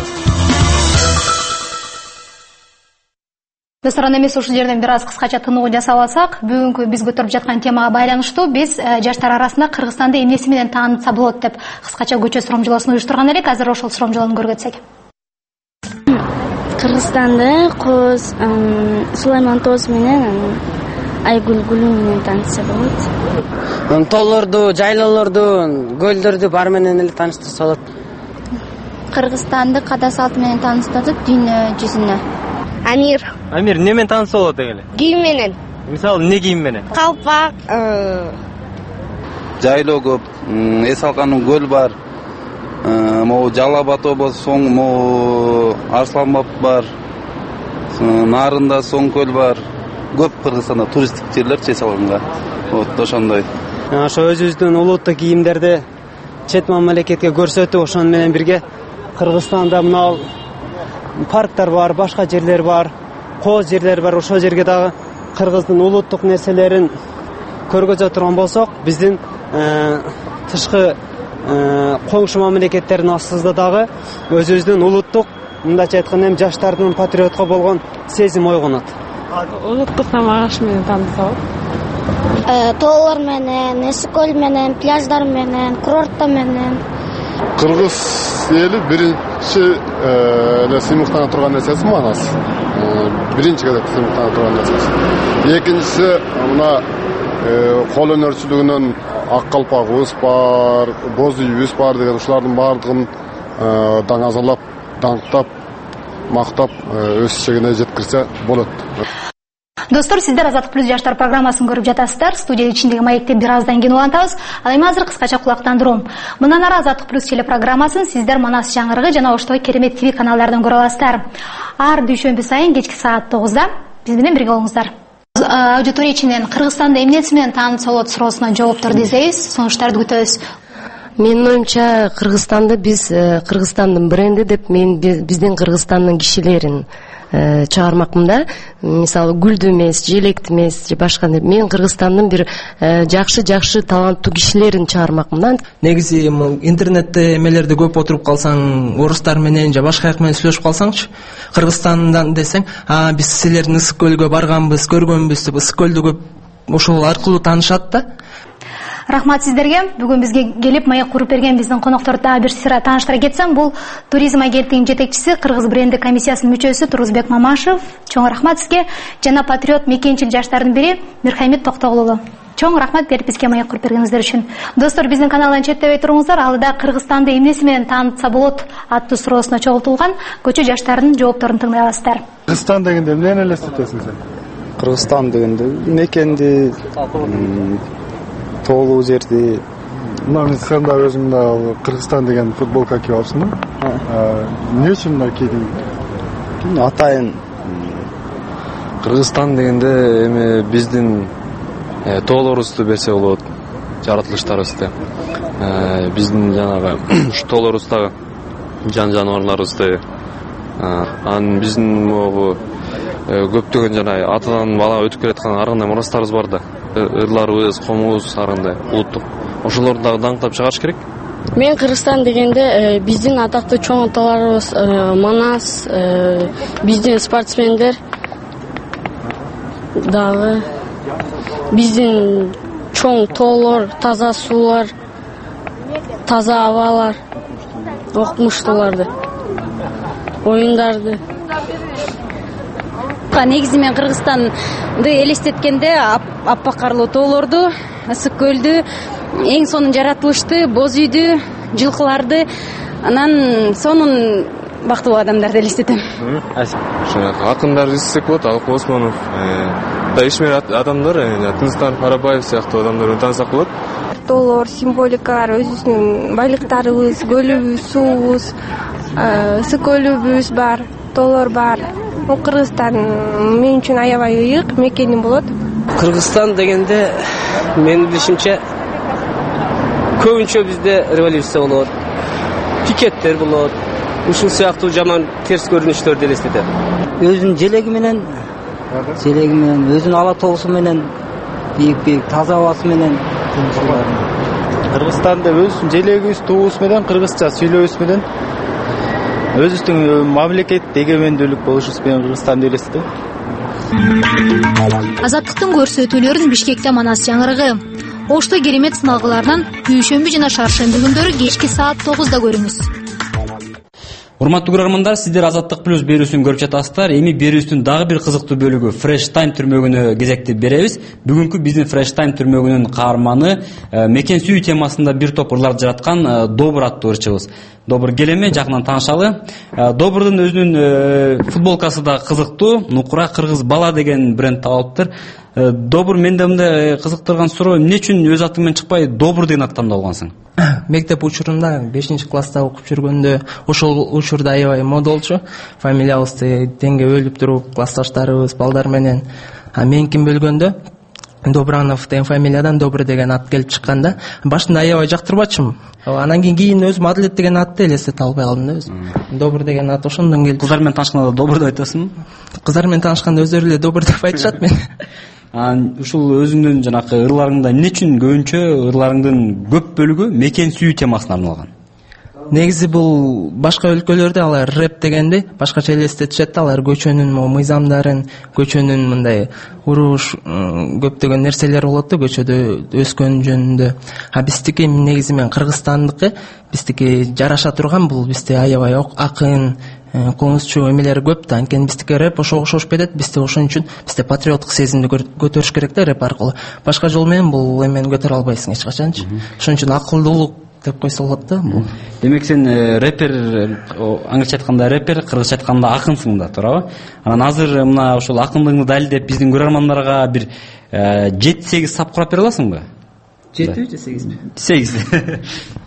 Достор, эмес ушул жерден бир аз кыскача тынуу жасап алсак, бүгүнкү биз көтөрүп жаткан темага байланыштуу биз жаштар арасында Кыргызстанды эмнеси менен таанытса болот деп кыскача көчө суромжолосун уюштурган элек. Азыр ошол суромжолону көргөтсөк. Кыргызстанды Коз Сулайман Тоз менен Айгүл Гүлү менен таанытса болот. Тоолорду, жайлоолорду, көлдөрдү бар менен эле тааныштырса болот. Кыргызстанды када салты менен тааныстырып, дүйнө жүзүнө. Амир эмне менен таанытса болот эле? Кийим менен. Мисалы, эмне кийим менен? Калпак, жайлоо көп, эс алкан көл бар. Могу Жалал Абад болсо соң могу Арсланбап бар. Нарында соң көл бар. Көп Кыргызстанда туристтик жерлерчи эс алганга. Вот ошондой. Ошо өзүбүздүн улуттук кийимдерди чет мамлекетке көрсөтүп, ошону менен бирге Кыргызстанда мына парктар бар, башка жерлер бар, кооз жерлер бар. Ошол жерге дагы кыргыздын улуттук нерселерин көргөзө турган болсок, биздин тышкы коңшу мамлекеттердин астында дагы өзүбүздүн улуттук, мындайча айтканда, жаштардын патриотко болгон сезим ойгонот. Улуттук тамак менен таанытса болот. Тоолор менен, эс-көл менен, пляждар менен, курорттар менен. Кыргыз эли биринчи эле сыймыктана турган нерсеси манас. Биринчи кезекте сыймыктана турган нерсеси. Экинчиси мына кол өнөрчүлүгүнөн ак калпагыбыз бар, боз үйүбүз бар деген ушулардын баардыгын даңазалап, даңктап, мактап өз чегине жеткирсе болот. Достор, сиздер Азаттык плюс жаштар программасын көрүп жатасыздар. Студия ичиндеги маекте бир аздан кийин улантабыз. Ал эми азыр кыскача кулактандыруу. Мындан ары Азаттык плюс телепрограммасын сиздер Манас жаңырыгы жана Оштогу Керемет ТВ каналдарынан көрө аласыздар. Ар дүйшөмбү сайын кечки саат 9-да биз менен бирге болуңуздар. Аудитория ичинен Кыргызстанда эмнеси менен таанытса болот суроосуна жоопторду издейбиз, сунуштарды күтөбүз. Менин оюмча Кыргызстанды биз Кыргызстандын бренди деп мен биздин Кыргызстандын кишилерин чыгармакмын да. Мисалы гүлдү эмес, желекти эмес же башка. Мен Кыргызстандын бир жакшы таланттуу кишилерин чыгармакмын да. Негизи интернетте эмелерди көп отуруп калсаң, орустар менен же башка жак менен сүйлөшүп калсаңчы, Кыргызстандан десең, биз силердин Ысык көлгө барганбыз, көргөнбүз деп Ысык көлдү көп ошол аркылуу таанышат да. Рахмат сиздерге. Бүгүн бизге келип маек куруп берген биздин конокторду дагы бир сыйра тааныштыра кетсем, бул туризм агенттигинин жетекчиси, Кыргыз бренди комиссиясынын мүчөсү Турузбек Мамашев. Чоң рахмат сизге. Жана патриот мекенчил жаштардын бири Мирхамит Токтогулу. Чоң рахмат берип бизге маек куруп бергениңиздер үчүн. Достор, биздин каналдан четтебей туруңуздар. Алда Кыргызстанды эмнеси менен таанытса болот аттуу суроосуна чогултулган көчө жаштардын жоопторун тыңдай аласыздар. Кыргызстан дегенде эмнени элестетесиң сен? Кыргызстан дегенде мекенди, тоолуу жерди. Мына сен да өзүң Кыргызстан деген футболка кийип алыпсың. Эмне үчүн мына кийдиң? Атайын Кыргызстан дегенде эми биздин тоолорубузду берсе болот, жаратылыштарыбызды. Биздин жанагы тоолорубуздагы жаныбарларыбызды, анан биздин могу көптөгөн жана атадан бала өтүп келаткан ар кандай мурастарыбыз бар да. Ырларыбыз, комубуз ар кандай улуттук. Ошолорду дагы даңктап чыгарыш керек. Мен Кыргызстан дегенде биздин атактуу чоң аталарыбыз, Манас, биздин спортсмендер дагы, биздин чоң тоолор, таза суулар, таза абалар, окумуштууларды. оюндарды. Негизи мен Кыргызстанды элестеткенде аппак карлуу тоолорду, ысык көлдү, эң сонун жаратылышты, боз үйдү, жылкыларды, анан сонун бактылуу адамдарды элестетем. Акындар Исекбот, Алкы Осмонов, ишмер адамдар, Тыныстан Парабаев сыяктуу адамдарды таанысак болот. Тоолор, символикалар, өзүбүздүн байлыктарыбыз, көлүбүз, суубуз, ысык көлүбүз бар, тоолор бар. Кыргызстан мен үчүн аябай ыйык мекеним болот. Кыргызстан дегенде менин билишимче көбүнчө бизде революция болот, пикеттер болот, ушул сыяктуу жаман терс көрүнүштөрдү элестетет. Өзүнүн желеги менен, өзүнүн ала тоосу менен, бийик таза абасы менен Кыргызстанда өзүбүздүн желегибиз, туубуз менен кыргызча сүйлөбүз менен өзүбүздүн мамлекет эгемендүүлүк болушубуз менен Кыргызстанды элестетем. Азаттыктын көрсөтүүлөрүн Бишкекте Манас жаңырыгы. Ошто керемет сыналгылардан дүйшөмбү жана шаршемби күндөрү кечки саат 9да көрүңүз. Урматтуу көрөрмандар, сиздер Азаттык плюс берүүсүн көрүп жатасыздар. Эми берүүбүздүн дагы бир кызыктуу бөлүгү Fresh Time түрмөгүнө кезекти беребиз. Бүгүнкү биздин Fresh Time түрмөгүнүн каарманы мекен сүйүү темасында бир топ ырларды жараткан Добур аттуу ырчыбыз. Добур келеме жакынан таанышалы. Добурдун өзүнүн футболкасы да кызыктуу, Нукура кыргыз бала деген бренд алыптыр. Добур, менде мындай кызыктырган суроо, эмне үчүн өз атың менен чыкпай Добур деген аттан алгансың? Мектеп учурунда 5-класста окуп жүргөндө ошол учурда аябай мода болчу. Фамилиябызды теңге өлүп туруп, классташтарыбыз, балдар менен. Менкин бөлгөндө Добранов деген фамилиядан Добур деген ат келип чыкканда, башында аябай жактырбачымын. Анан кийин өзүм Адлет деген атты элестете албай калдым да өзүм. Добур деген ат ошондон келди. Кыздар менен таанышканда Добур деп айтасыңбы? Кыздар менен таанышканда өздөрү эле Добур деп айтышат мен. Ушул өзүңдүн жанакы ырларыңда эмне үчүн көбүнчө ырларыңдын көп бөлүгү мекен сүйүү темасына арналган? Негизи бул башка өлкөлөрдө алар рэп дегенди башкача элестетишет да, алар көчөнүн мыйзамдарын, көчөнүн мындай уруш, көптөгөн нерселер болот да көчөдө өскөн жөнүндө. Биздики негизи мен Кыргызстандыкы, биздики жараша турган, бул бизде аябай акын, коңузчу эмелер көп да, анткени биздики рэп ошого окшош кетет. Бизде ошон үчүн бизде патриоттук сезимди көтөрүш керек да рэп аркылуу. Башка жол менен бул эмени көтөрө албайсың эч качанчы. Ошон үчүн акылдуулук деп койсо болот да. Демек сен рэпер, аңгыча айтканда рэпер, кыргызча айтканда акынсың да, туурабы? Анан азыр мына ошол акындыгыңды далилдеп биздин көрөрмандарга бир 7-8 сап курап бере аласыңбы? 7 же 8? 8.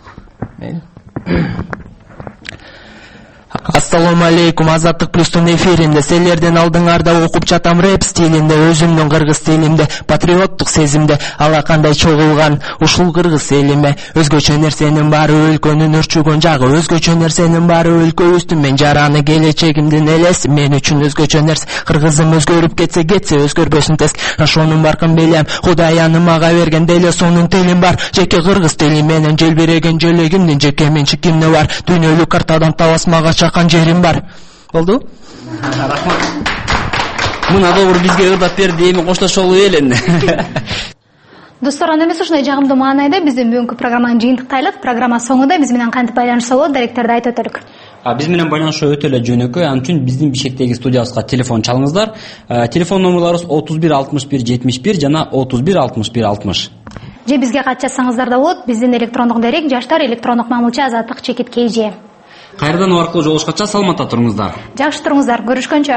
Ассаламу алейкум, Азаттык плюстун эфиринде силердин алдыңарда окуп жатам рэп стилинде, өзүмдүн кыргыз стилимде, патриоттук сезимде, ала кандай чогулган ушул кыргыз элиме. Өзгөчө нерсенин баары өлкөнүн өрчүгөн жагы, өзгөчө нерсенин баары өлкөбүздүн мен жараны келечегимдин элеси. Мен үчүн өзгөчө нерсе, кыргызым өзгөрүп кетсе өзгөрбөсүн тез. Ошонун баркын билем, Кудаяны мага берген деле сонун телим бар. Жеке кыргыз тили менен желбиреген желегимдин жеке менчикимде бар. Дүйнөлүк картадан табас мага чакан жерим бар. Болду? Рахмат. Мына Добур бизге ырдап берди, эми коштошолу эле. Достор, анда эмес ушундай жагымдуу маанайда биздин бүгүнкү программаны жыйынтыктайлык. Программа соңунда биз менен кантип байланышса болот, даректерди айтып өтөлүк. Биз менен байланышуу өтө эле жөнөкөй, ал үчүн биздин Бишкектеги студиябызга телефон чалыңыздар. Телефон номерлорубуз 31 61 71 жана 31 61 60. Же бизге кат жазсаңыздар да болот. Биздин электрондук дарек жаштар электрондук мамылча azattik@kg. Кайрадан ал аркылуу жолугушкача саламатта туруңуздар. Жакшы туруңуздар, көрүшкөнчө.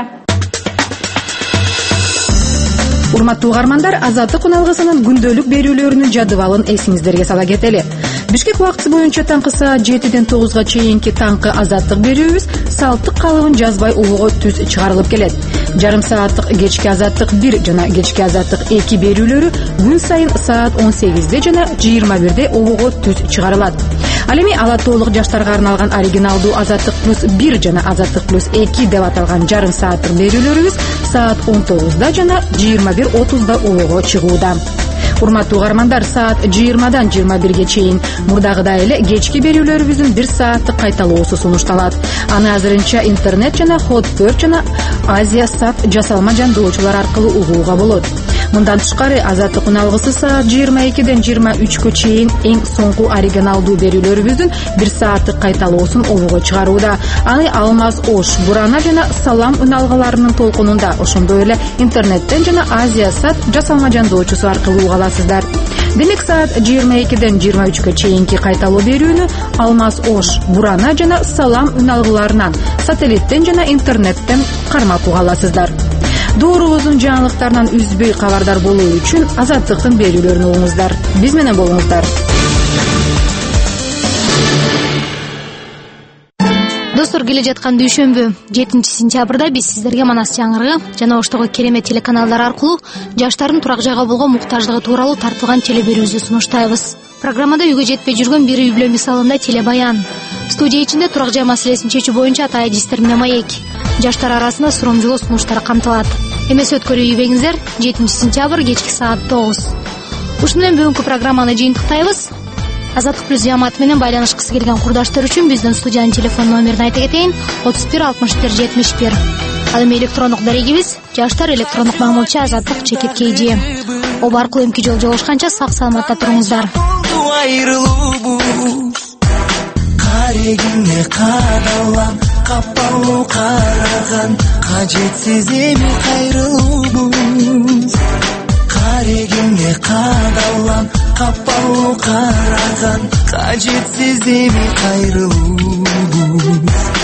Урматтуу угармандар, Азаттык уналгысынын күндөлүк берүүлөрүнүн жадыбалын эсиңиздерге сала кетели. Бишкек убакыты боюнча таңкы саат 7-ден 9га чейинки таңкы Азаттык берүүбүз салттык калыбын жазбай улууга түз чыгарылып келет. Жарым сааттык кечки Азаттык 1 жана кечки Азаттык 2 берүүлөрү күн сайын саат 18-де жана 21-де улууга түз чыгарылат. Ал эми ала тоолук жаштарга арналган оригиналдуу Азаттык плюс 1 жана Азаттык плюс 2 деп аталган жарым сааттык берүүлөрүбүз саат 19-да жана 21:30-да улууга чыгууда. Урматтуу угармандар, саат 20-дан 21-ге чейин мурдагыдай эле кечки берүүлөрүбүздүн 1 сааттык кайталоосу сунушталат. Аны азырынча интернет жана Hotbird жана Азия Сап жасалма жандоочулар аркылуу угууга болот. Мындан тышкары Азаттык үналгысы саат 22-ден 23-кө чейин эң соңку оригиналдуу берүүлөрүбүздүн 1 сааттык кайталоосун обого чыгарууда. Аны Алмаз Ош, Бурана жана Салам үналгыларынын толкунунда, ошондой эле интернеттен жана Азия Сат жасалма жандоочусу аркылуу уга аласыздар. Демек саат 22-ден 23-кө чейинки кайталоо берүүнү Алмаз Ош, Бурана жана Салам үналгыларынан сателлиттен жана интернеттен кармап уга аласыздар. Доорубуздун жаңылыктарынан үзбөй кабардар болуу үчүн Азаттыктын берүүлөрүн угуңуздар. Биз менен болуңуздар. Достор, келе жаткан дүйшөмбү 7-сентябрда биз сиздерге Манас жаңырыгы жана Оштогу керемет телеканалдар аркылуу жаштардын турак жайга болгон муктаждыгы тууралуу тартылган телеберүүбүздү сунуштайбыз. Программада үйгө жетпей жүргөн бир үй бүлө мисалында телебаян. Студия ичинде турак жай маселесин чечүү боюнча Атай Дистермине маек. Жаштар арасында суромжулоо сунуштары камтылат. Эмес өткөрүү ийбеңиздер. 7-сентябрь кечки саат 9. Ушун менен бүгүнкү программаны жыйынтыктайбыз. Азаттык плюс Ямат менен байланышкысы келген курдаштар үчүн биздин студиянын телефон номерин айта кетейин: 31 61 71. Ал эми электрондук дарегибиз жаштар электрондук мамилча azаттыk@kj. Оба аркылуу эмки жол жолугушканча сак саламатта туруңуздар. Карегиңе кадалам, капалуу караган, кажетсиз эми кайрылуубуз. Карегиңе кадалам, капалуу караган, кажетсиз эми кайрылуубуз.